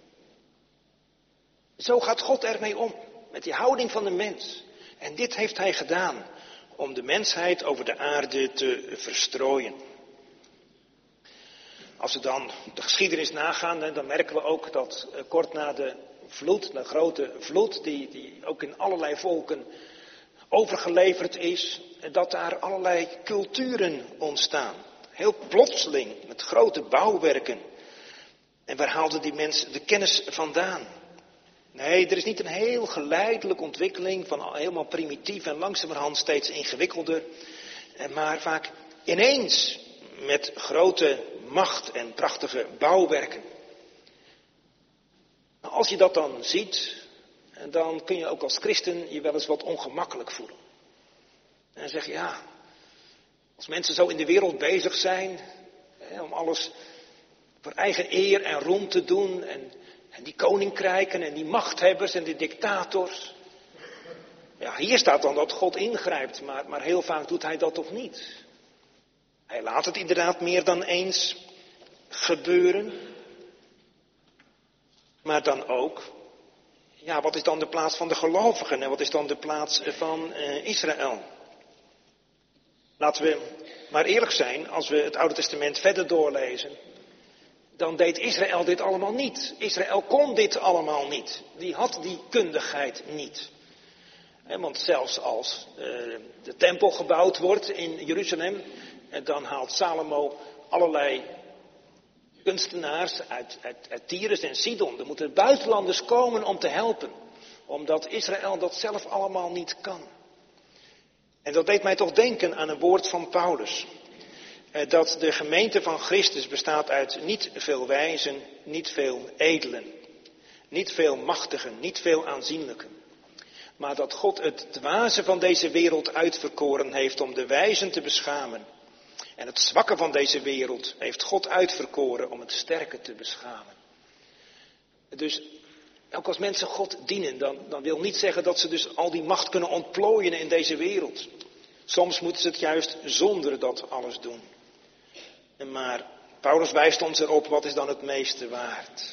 Speaker 2: zo gaat God ermee om, met die houding van de mens. En dit heeft hij gedaan om de mensheid over de aarde te verstrooien. Als we dan de geschiedenis nagaan, dan merken we ook dat kort na de vloed, de grote vloed, die, die ook in allerlei volken overgeleverd is, dat daar allerlei culturen ontstaan. Heel plotseling, met grote bouwwerken. En waar haalden die mensen de kennis vandaan? Nee, er is niet een heel geleidelijke ontwikkeling van helemaal primitief en langzamerhand steeds ingewikkelder. Maar vaak ineens met grote macht en prachtige bouwwerken. Als je dat dan ziet, dan kun je ook als christen je wel eens wat ongemakkelijk voelen. En dan zeg je, ja, als mensen zo in de wereld bezig zijn, hè, om alles voor eigen eer en roem te doen, en, en die koninkrijken en die machthebbers en die dictators. Ja, hier staat dan dat God ingrijpt, maar, maar heel vaak doet hij dat toch niet. Hij laat het inderdaad meer dan eens gebeuren. Maar dan ook, ja, wat is dan de plaats van de gelovigen en wat is dan de plaats van uh, Israël? Laten we maar eerlijk zijn, als we het Oude Testament verder doorlezen, dan deed Israël dit allemaal niet. Israël kon dit allemaal niet. Die had die kundigheid niet. He, want zelfs als uh, de tempel gebouwd wordt in Jeruzalem, dan haalt Salomo allerlei kunstenaars uit, uit, uit Tyrus en Sidon. Er moeten buitenlanders komen om te helpen. Omdat Israël dat zelf allemaal niet kan. En dat deed mij toch denken aan een woord van Paulus. Eh, dat de gemeente van Christus bestaat uit niet veel wijzen, niet veel edelen. Niet veel machtigen, niet veel aanzienlijken. Maar dat God het dwaze van deze wereld uitverkoren heeft om de wijzen te beschamen. En het zwakke van deze wereld heeft God uitverkoren om het sterke te beschamen. Dus ook als mensen God dienen, dan, dan wil niet zeggen dat ze dus al die macht kunnen ontplooien in deze wereld. Soms moeten ze het juist zonder dat alles doen. Maar Paulus wijst ons erop, wat is dan het meeste waard?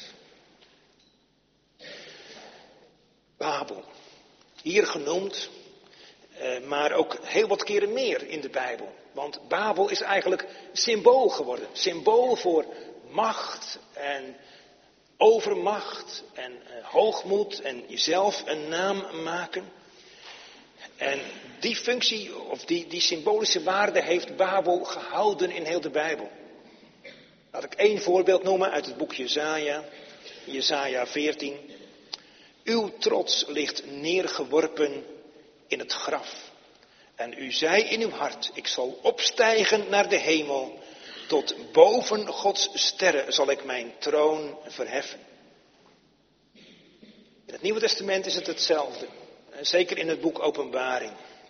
Speaker 2: Babel. Hier genoemd, maar ook heel wat keren meer in de Bijbel. Want Babel is eigenlijk symbool geworden. Symbool voor macht en overmacht en uh, hoogmoed en jezelf een naam maken. En die functie of die, die symbolische waarde heeft Babel gehouden in heel de Bijbel. Laat ik één voorbeeld noemen uit het boek Jesaja, Jesaja veertien. Uw trots ligt neergeworpen in het graf. En u zei in uw hart, ik zal opstijgen naar de hemel. Tot boven Gods sterren zal ik mijn troon verheffen. In het Nieuwe Testament is het hetzelfde. Zeker in het boek Openbaring.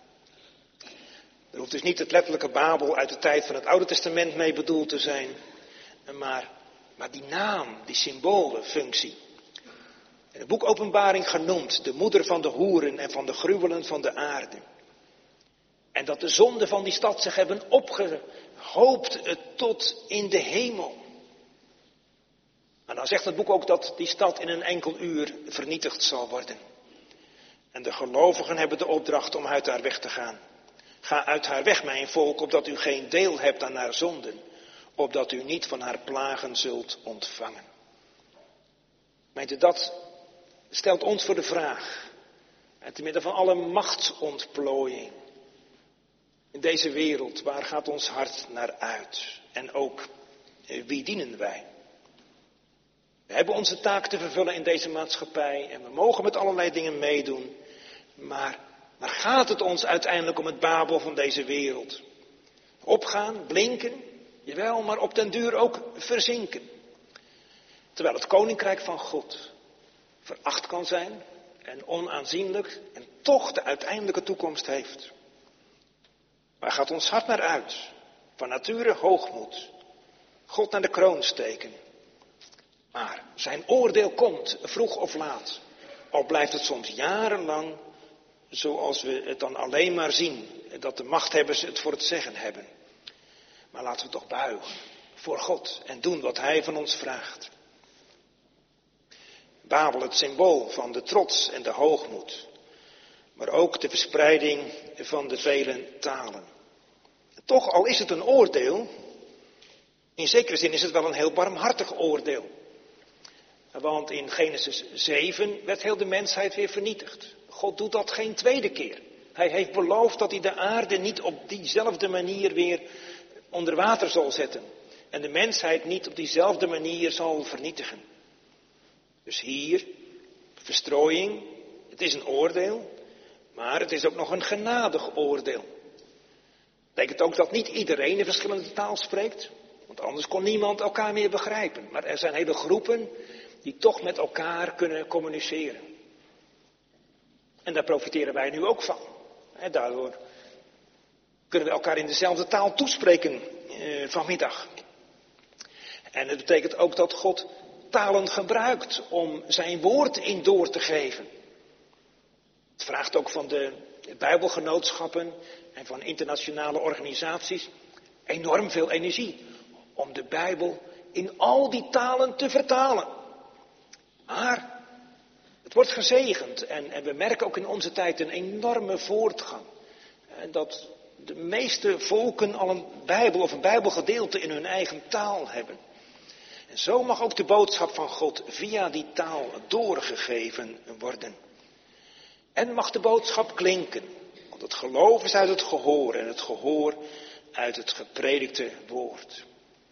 Speaker 2: Er hoeft dus niet het letterlijke Babel uit de tijd van het Oude Testament mee bedoeld te zijn. Maar, maar die naam, die symbolenfunctie. In het boek Openbaring genoemd, de moeder van de hoeren en van de gruwelen van de aarde. En dat de zonden van die stad zich hebben opgehoopt tot in de hemel. Maar dan zegt het boek ook dat die stad in een enkel uur vernietigd zal worden. En de gelovigen hebben de opdracht om uit haar weg te gaan. Ga uit haar weg, mijn volk, opdat u geen deel hebt aan haar zonden. Opdat u niet van haar plagen zult ontvangen. Meent u dat stelt ons voor de vraag, en te midden van alle machtsontplooiing in deze wereld, waar gaat ons hart naar uit? En ook, wie dienen wij? We hebben onze taak te vervullen in deze maatschappij en we mogen met allerlei dingen meedoen. Maar, maar gaat het ons uiteindelijk om het Babel van deze wereld? Opgaan, blinken, jawel, maar op den duur ook verzinken. Terwijl het koninkrijk van God veracht kan zijn en onaanzienlijk en toch de uiteindelijke toekomst heeft. Waar gaat ons hart naar uit? Van nature hoogmoed. God naar de kroon steken. Maar zijn oordeel komt, vroeg of laat. Al blijft het soms jarenlang, zoals we het dan alleen maar zien, dat de machthebbers het voor het zeggen hebben. Maar laten we toch buigen voor God en doen wat hij van ons vraagt. Babel, het symbool van de trots en de hoogmoed. Maar ook de verspreiding van de vele talen. Toch, al is het een oordeel, in zekere zin is het wel een heel barmhartig oordeel. Want in Genesis zeven werd heel de mensheid weer vernietigd. God doet dat geen tweede keer. Hij heeft beloofd dat hij de aarde niet op diezelfde manier weer onder water zal zetten. En de mensheid niet op diezelfde manier zal vernietigen. Dus hier, verstrooiing, het is een oordeel, maar het is ook nog een genadig oordeel. Betekent ook dat niet iedereen een verschillende taal spreekt, want anders kon niemand elkaar meer begrijpen. Maar er zijn hele groepen die toch met elkaar kunnen communiceren. En daar profiteren wij nu ook van. En daardoor kunnen we elkaar in dezelfde taal toespreken eh, vanmiddag. En het betekent ook dat God talen gebruikt om zijn woord in door te geven. Het vraagt ook van de bijbelgenootschappen en van internationale organisaties enorm veel energie om de Bijbel in al die talen te vertalen. Maar het wordt gezegend en, en we merken ook in onze tijd een enorme voortgang. En dat de meeste volken al een Bijbel of een Bijbelgedeelte in hun eigen taal hebben. En zo mag ook de boodschap van God via die taal doorgegeven worden. En mag de boodschap klinken. Want het geloof is uit het gehoor en het gehoor uit het gepredikte woord.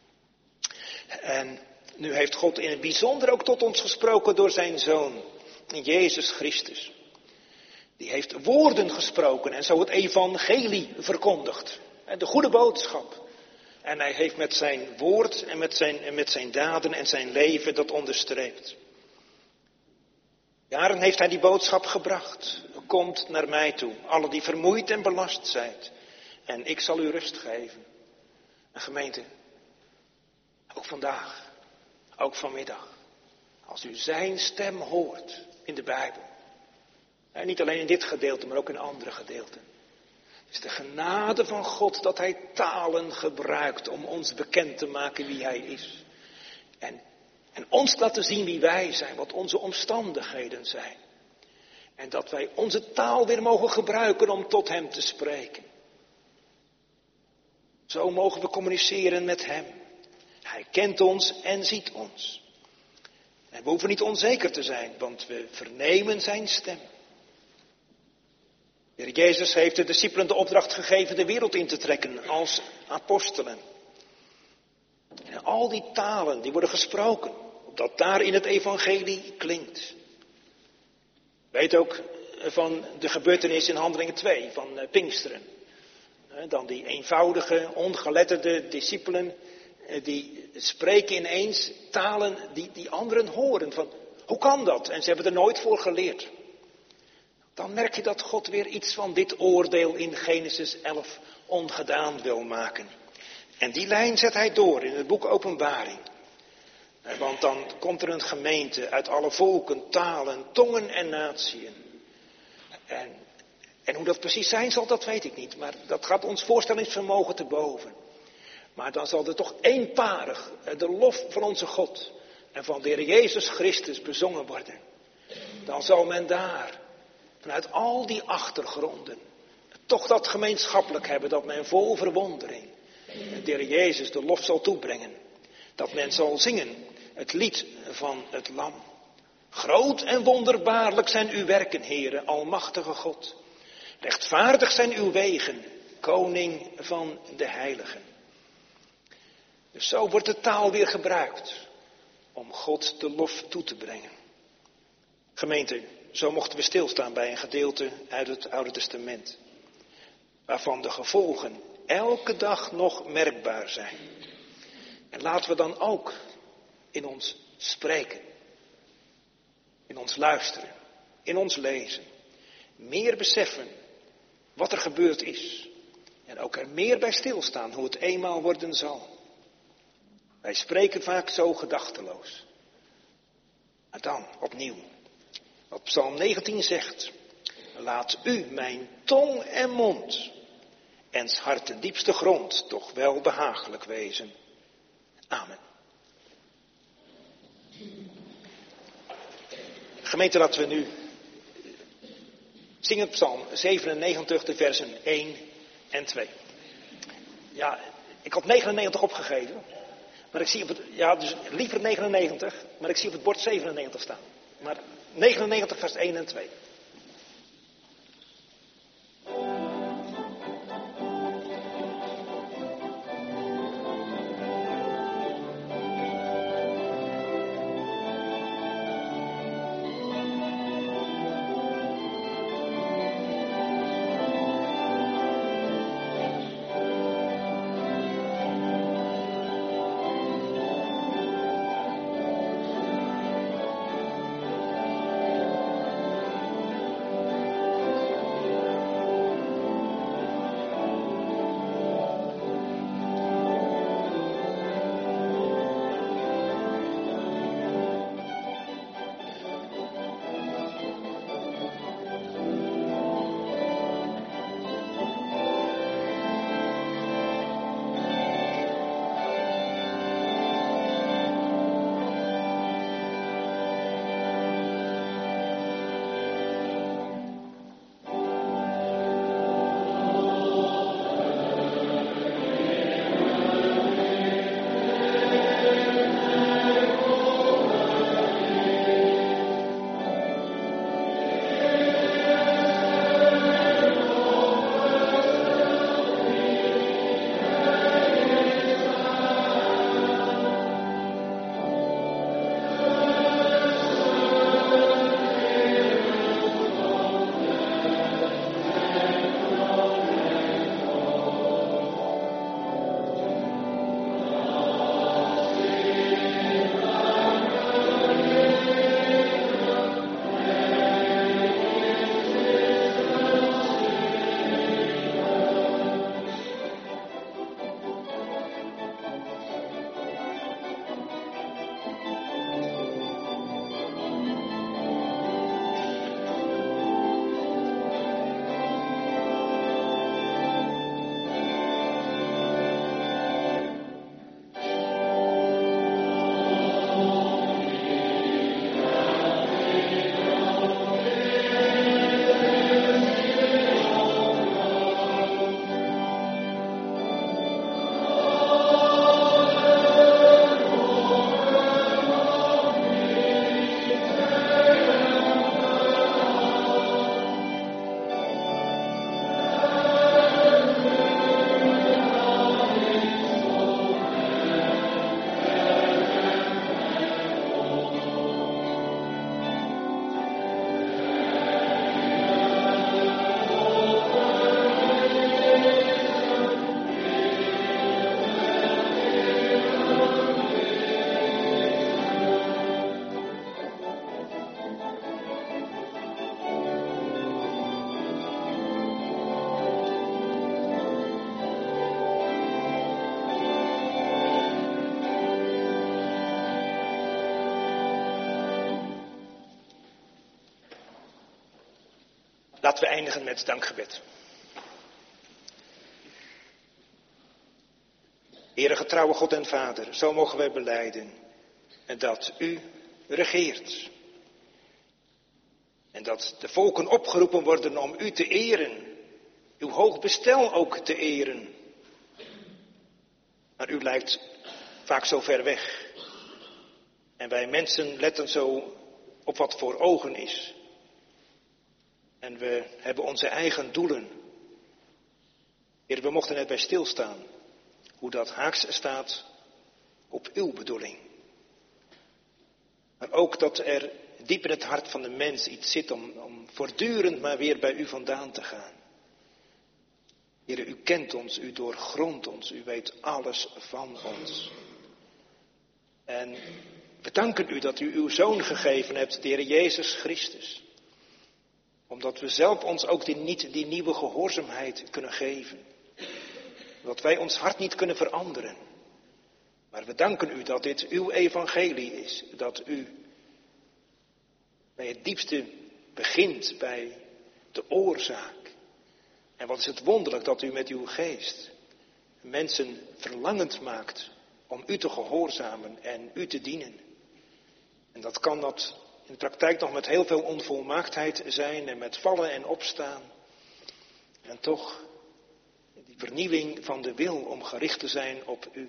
Speaker 2: En nu heeft God in het bijzonder ook tot ons gesproken door zijn Zoon, Jezus Christus. Die heeft woorden gesproken en zo het evangelie verkondigd. De goede boodschap. En hij heeft met zijn woord en met zijn, en met zijn daden en zijn leven dat onderstreept. Jaren heeft hij die boodschap gebracht. Komt naar mij toe, alle die vermoeid en belast zijn. En ik zal u rust geven. En gemeente, ook vandaag, ook vanmiddag. Als u zijn stem hoort in de Bijbel. En niet alleen in dit gedeelte, maar ook in andere gedeelten. Het is de genade van God dat hij talen gebruikt om ons bekend te maken wie hij is. En, en ons laten zien wie wij zijn, wat onze omstandigheden zijn. En dat wij onze taal weer mogen gebruiken om tot hem te spreken. Zo mogen we communiceren met hem. Hij kent ons en ziet ons. En we hoeven niet onzeker te zijn, want we vernemen zijn stem. De Heer Jezus heeft de discipelen de opdracht gegeven de wereld in te trekken als apostelen. En al die talen die worden gesproken, opdat daarin het evangelie klinkt. Weet ook van de gebeurtenis in Handelingen twee, van Pinksteren. Dan die eenvoudige, ongeletterde discipelen, die spreken ineens talen die, die anderen horen. Van, hoe kan dat? En ze hebben er nooit voor geleerd. Dan merk je dat God weer iets van dit oordeel in Genesis elf ongedaan wil maken. En die lijn zet hij door in het boek Openbaring. Want dan komt er een gemeente uit alle volken, talen, tongen en natieën. En, en hoe dat precies zijn zal, dat weet ik niet. Maar dat gaat ons voorstellingsvermogen te boven. Maar dan zal er toch eenparig de lof van onze God en van de Heer Jezus Christus bezongen worden. Dan zal men daar, vanuit al die achtergronden, toch dat gemeenschappelijk hebben dat men vol verwondering de Heer Jezus de lof zal toebrengen. Dat men zal zingen het lied van het Lam. Groot en wonderbaarlijk zijn uw werken, Heere, almachtige God. Rechtvaardig zijn uw wegen, koning van de heiligen. Dus zo wordt de taal weer gebruikt om God de lof toe te brengen. Gemeente, zo mochten we stilstaan bij een gedeelte uit het Oude Testament, waarvan de gevolgen elke dag nog merkbaar zijn. En laten we dan ook in ons spreken, in ons luisteren, in ons lezen, meer beseffen wat er gebeurd is. En ook er meer bij stilstaan hoe het eenmaal worden zal. Wij spreken vaak zo gedachteloos. Maar dan opnieuw, wat Psalm negentien zegt. Laat u mijn tong en mond en 's harten diepste grond toch wel behagelijk wezen. Amen. Gemeente, laten we nu zingen Psalm zevenennegentig, de versen één en twee. Ja, ik had negenennegentig opgegeven. Maar ik zie op het, ja, dus liever negenennegentig, maar ik zie op het bord zevenennegentig staan. Maar negenennegentig vers één en twee. Laten we eindigen met dankgebed. Heere getrouwe God en Vader, zo mogen wij belijden dat u regeert. En dat de volken opgeroepen worden om u te eren, uw hoog bestel ook te eren. Maar u lijkt vaak zo ver weg. En wij mensen letten zo op wat voor ogen is. En we hebben onze eigen doelen. Heer, we mochten net bij stilstaan. Hoe dat haaks staat op uw bedoeling. Maar ook dat er diep in het hart van de mens iets zit om, om voortdurend maar weer bij u vandaan te gaan. Heer, u kent ons, u doorgrondt ons, u weet alles van ons. En we danken u dat u uw Zoon gegeven hebt, de Heer Jezus Christus. Omdat we zelf ons ook die, niet die nieuwe gehoorzaamheid kunnen geven. Dat wij ons hart niet kunnen veranderen. Maar we danken u dat dit uw evangelie is. Dat u bij het diepste begint, bij de oorzaak. En wat is het wonderlijk dat u met uw geest mensen verlangend maakt om u te gehoorzamen en u te dienen. En dat kan dat in de praktijk nog met heel veel onvolmaaktheid zijn en met vallen en opstaan. En toch die vernieuwing van de wil om gericht te zijn op u.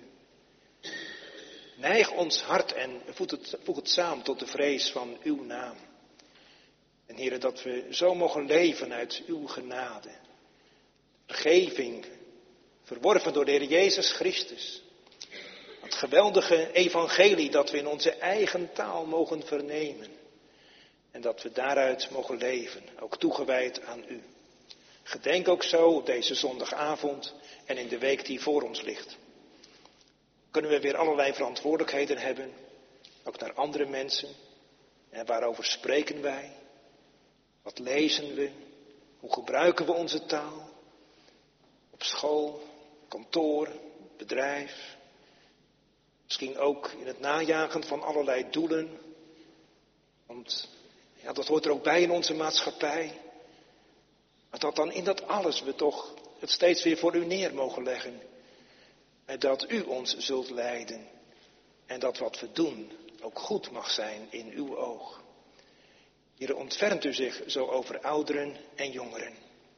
Speaker 2: Neig ons hart en voeg het, voeg het samen tot de vrees van uw naam. En Heere, dat we zo mogen leven uit uw genade. Vergeving, verworven door de Heer Jezus Christus. Het geweldige evangelie dat we in onze eigen taal mogen vernemen. En dat we daaruit mogen leven, ook toegewijd aan u. Gedenk ook zo op deze zondagavond en in de week die voor ons ligt. Kunnen we weer allerlei verantwoordelijkheden hebben, ook naar andere mensen. En waarover spreken wij? Wat lezen we? Hoe gebruiken we onze taal? Op school, kantoor, bedrijf. Misschien ook in het najagen van allerlei doelen. Want ja, dat hoort er ook bij in onze maatschappij. Maar dat dan in dat alles we toch het steeds weer voor u neer mogen leggen. En dat u ons zult leiden. En dat wat we doen ook goed mag zijn in uw oog. Heere, ontfermt u zich zo over ouderen en jongeren.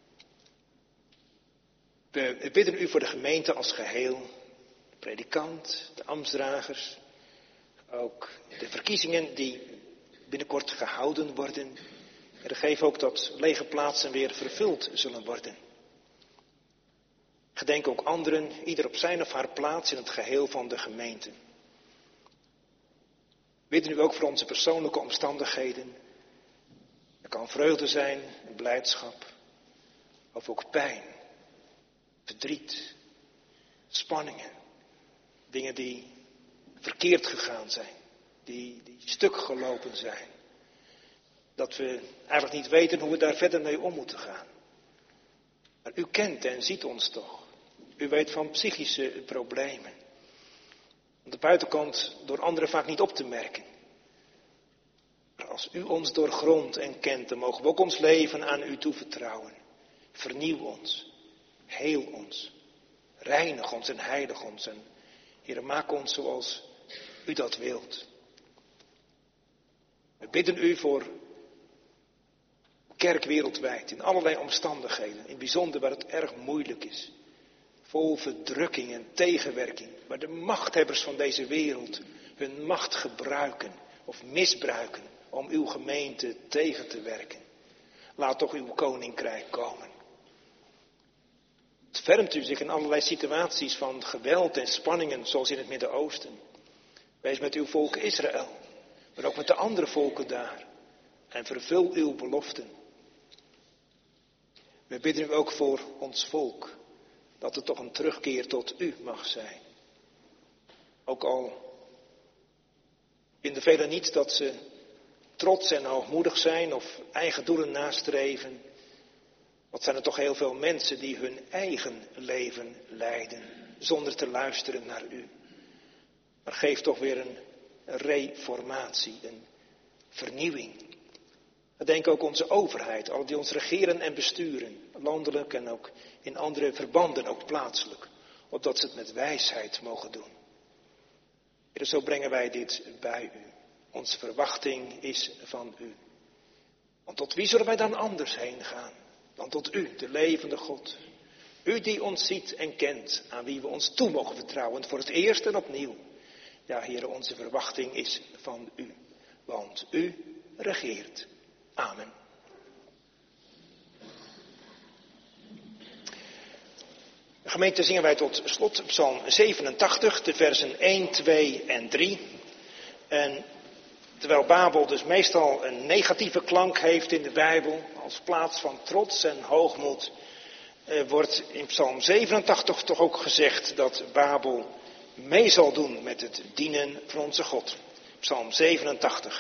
Speaker 2: We bidden u voor de gemeente als geheel. De predikant, de ambtsdragers. Ook de verkiezingen die binnenkort gehouden worden. En geef ook dat lege plaatsen weer vervuld zullen worden. Gedenk ook anderen, ieder op zijn of haar plaats in het geheel van de gemeente. Bidden u ook voor onze persoonlijke omstandigheden. Er kan vreugde zijn, blijdschap, of ook pijn, verdriet, spanningen. Dingen die verkeerd gegaan zijn, die, die stuk gelopen zijn. Dat we eigenlijk niet weten hoe we daar verder mee om moeten gaan. Maar u kent en ziet ons toch. U weet van psychische problemen. Aan de buitenkant door anderen vaak niet op te merken. Maar als u ons doorgrondt en kent, dan mogen we ook ons leven aan u toevertrouwen. Vernieuw ons. Heel ons. Reinig ons en heilig ons. En Heere, maak ons zoals u dat wilt. We bidden u voor kerk wereldwijd, in allerlei omstandigheden. In het bijzonder waar het erg moeilijk is. Vol verdrukking en tegenwerking. Waar de machthebbers van deze wereld hun macht gebruiken of misbruiken om uw gemeente tegen te werken. Laat toch uw koninkrijk komen. Ontfermt u zich in allerlei situaties van geweld en spanningen zoals in het Midden-Oosten. Wees met uw volk Israël, maar ook met de andere volken daar. En vervul uw beloften. We bidden u ook voor ons volk. Dat het toch een terugkeer tot u mag zijn. Ook al vinden velen niet dat ze trots en hoogmoedig zijn of eigen doelen nastreven. Wat zijn er toch heel veel mensen die hun eigen leven leiden zonder te luisteren naar u. Maar geef toch weer een reformatie, een vernieuwing. Denk ook onze overheid, al die ons regeren en besturen, landelijk en ook in andere verbanden, ook plaatselijk, opdat ze het met wijsheid mogen doen. Heer, zo brengen wij dit bij u. Onze verwachting is van u. Want tot wie zullen wij dan anders heen gaan dan tot u, de levende God? U die ons ziet en kent, aan wie we ons toe mogen vertrouwen, voor het eerst en opnieuw. Ja, Heer, onze verwachting is van u. Want u regeert. Amen. Gemeente, zingen wij tot slot Psalm zevenentachtig, de versen één, twee en drie. En terwijl Babel dus meestal een negatieve klank heeft in de Bijbel, als plaats van trots en hoogmoed, eh, wordt in Psalm zevenentachtig toch ook gezegd dat Babel mee zal doen met het dienen van onze God. Psalm zevenentachtig.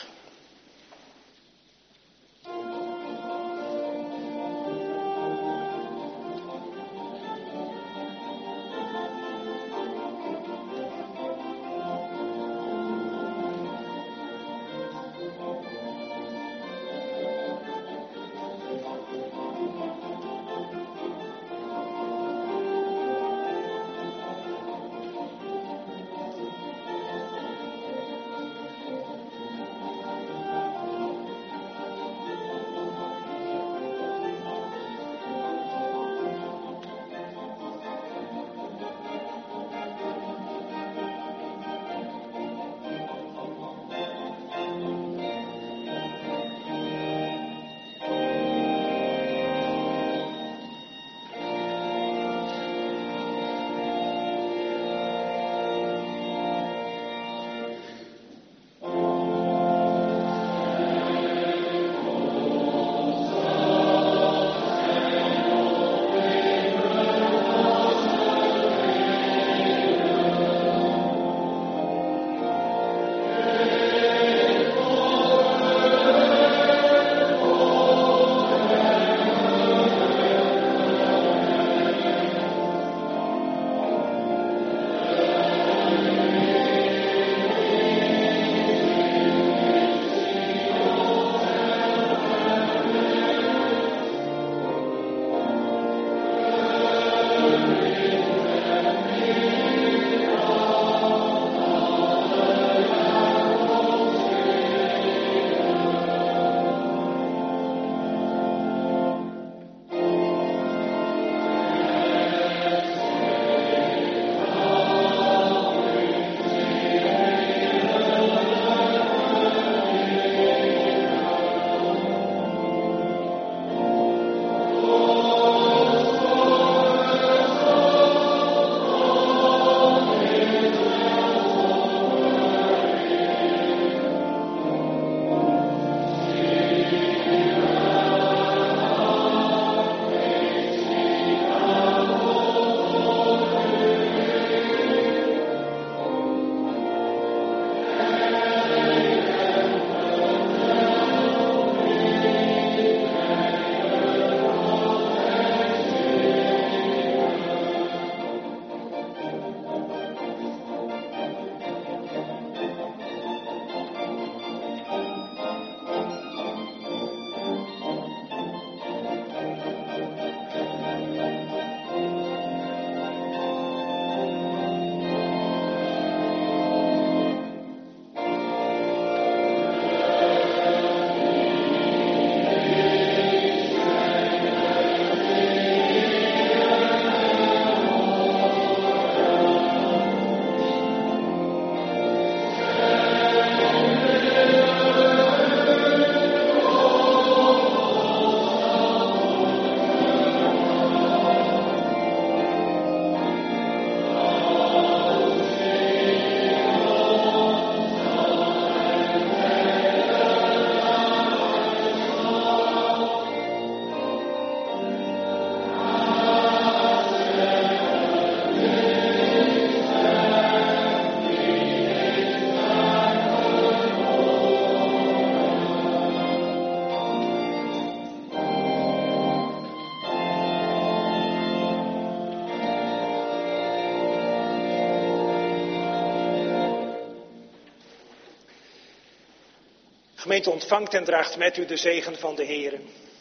Speaker 2: Gemeente, ontvangt en draagt met u de zegen van de Heer.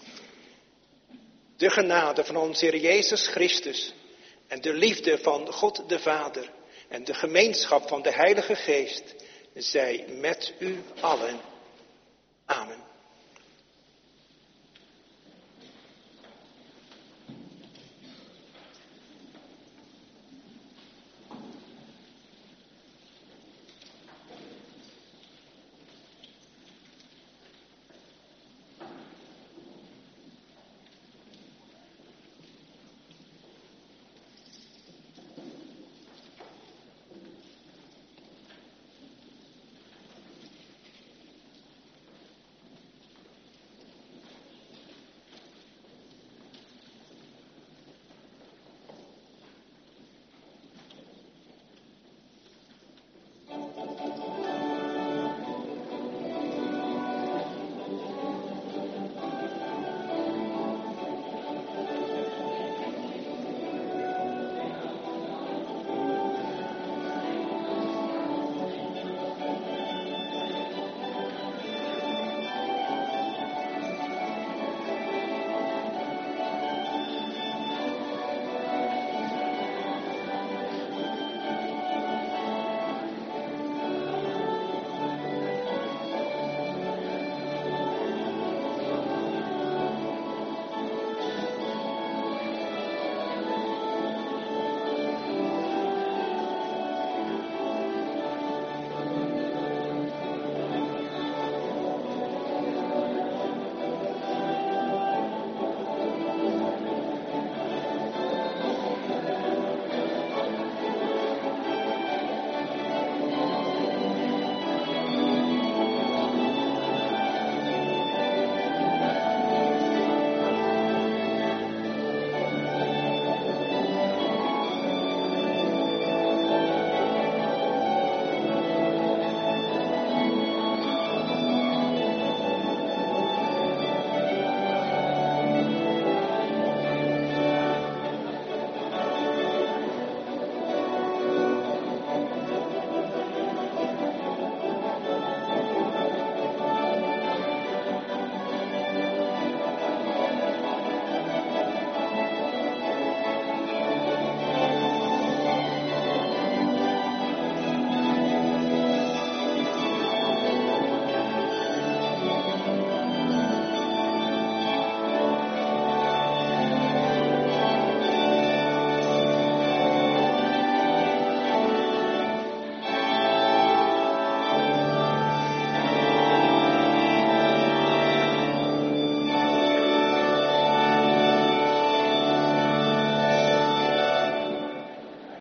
Speaker 2: De genade van onze Heer Jezus Christus en de liefde van God de Vader en de gemeenschap van de Heilige Geest zij met u allen. Amen.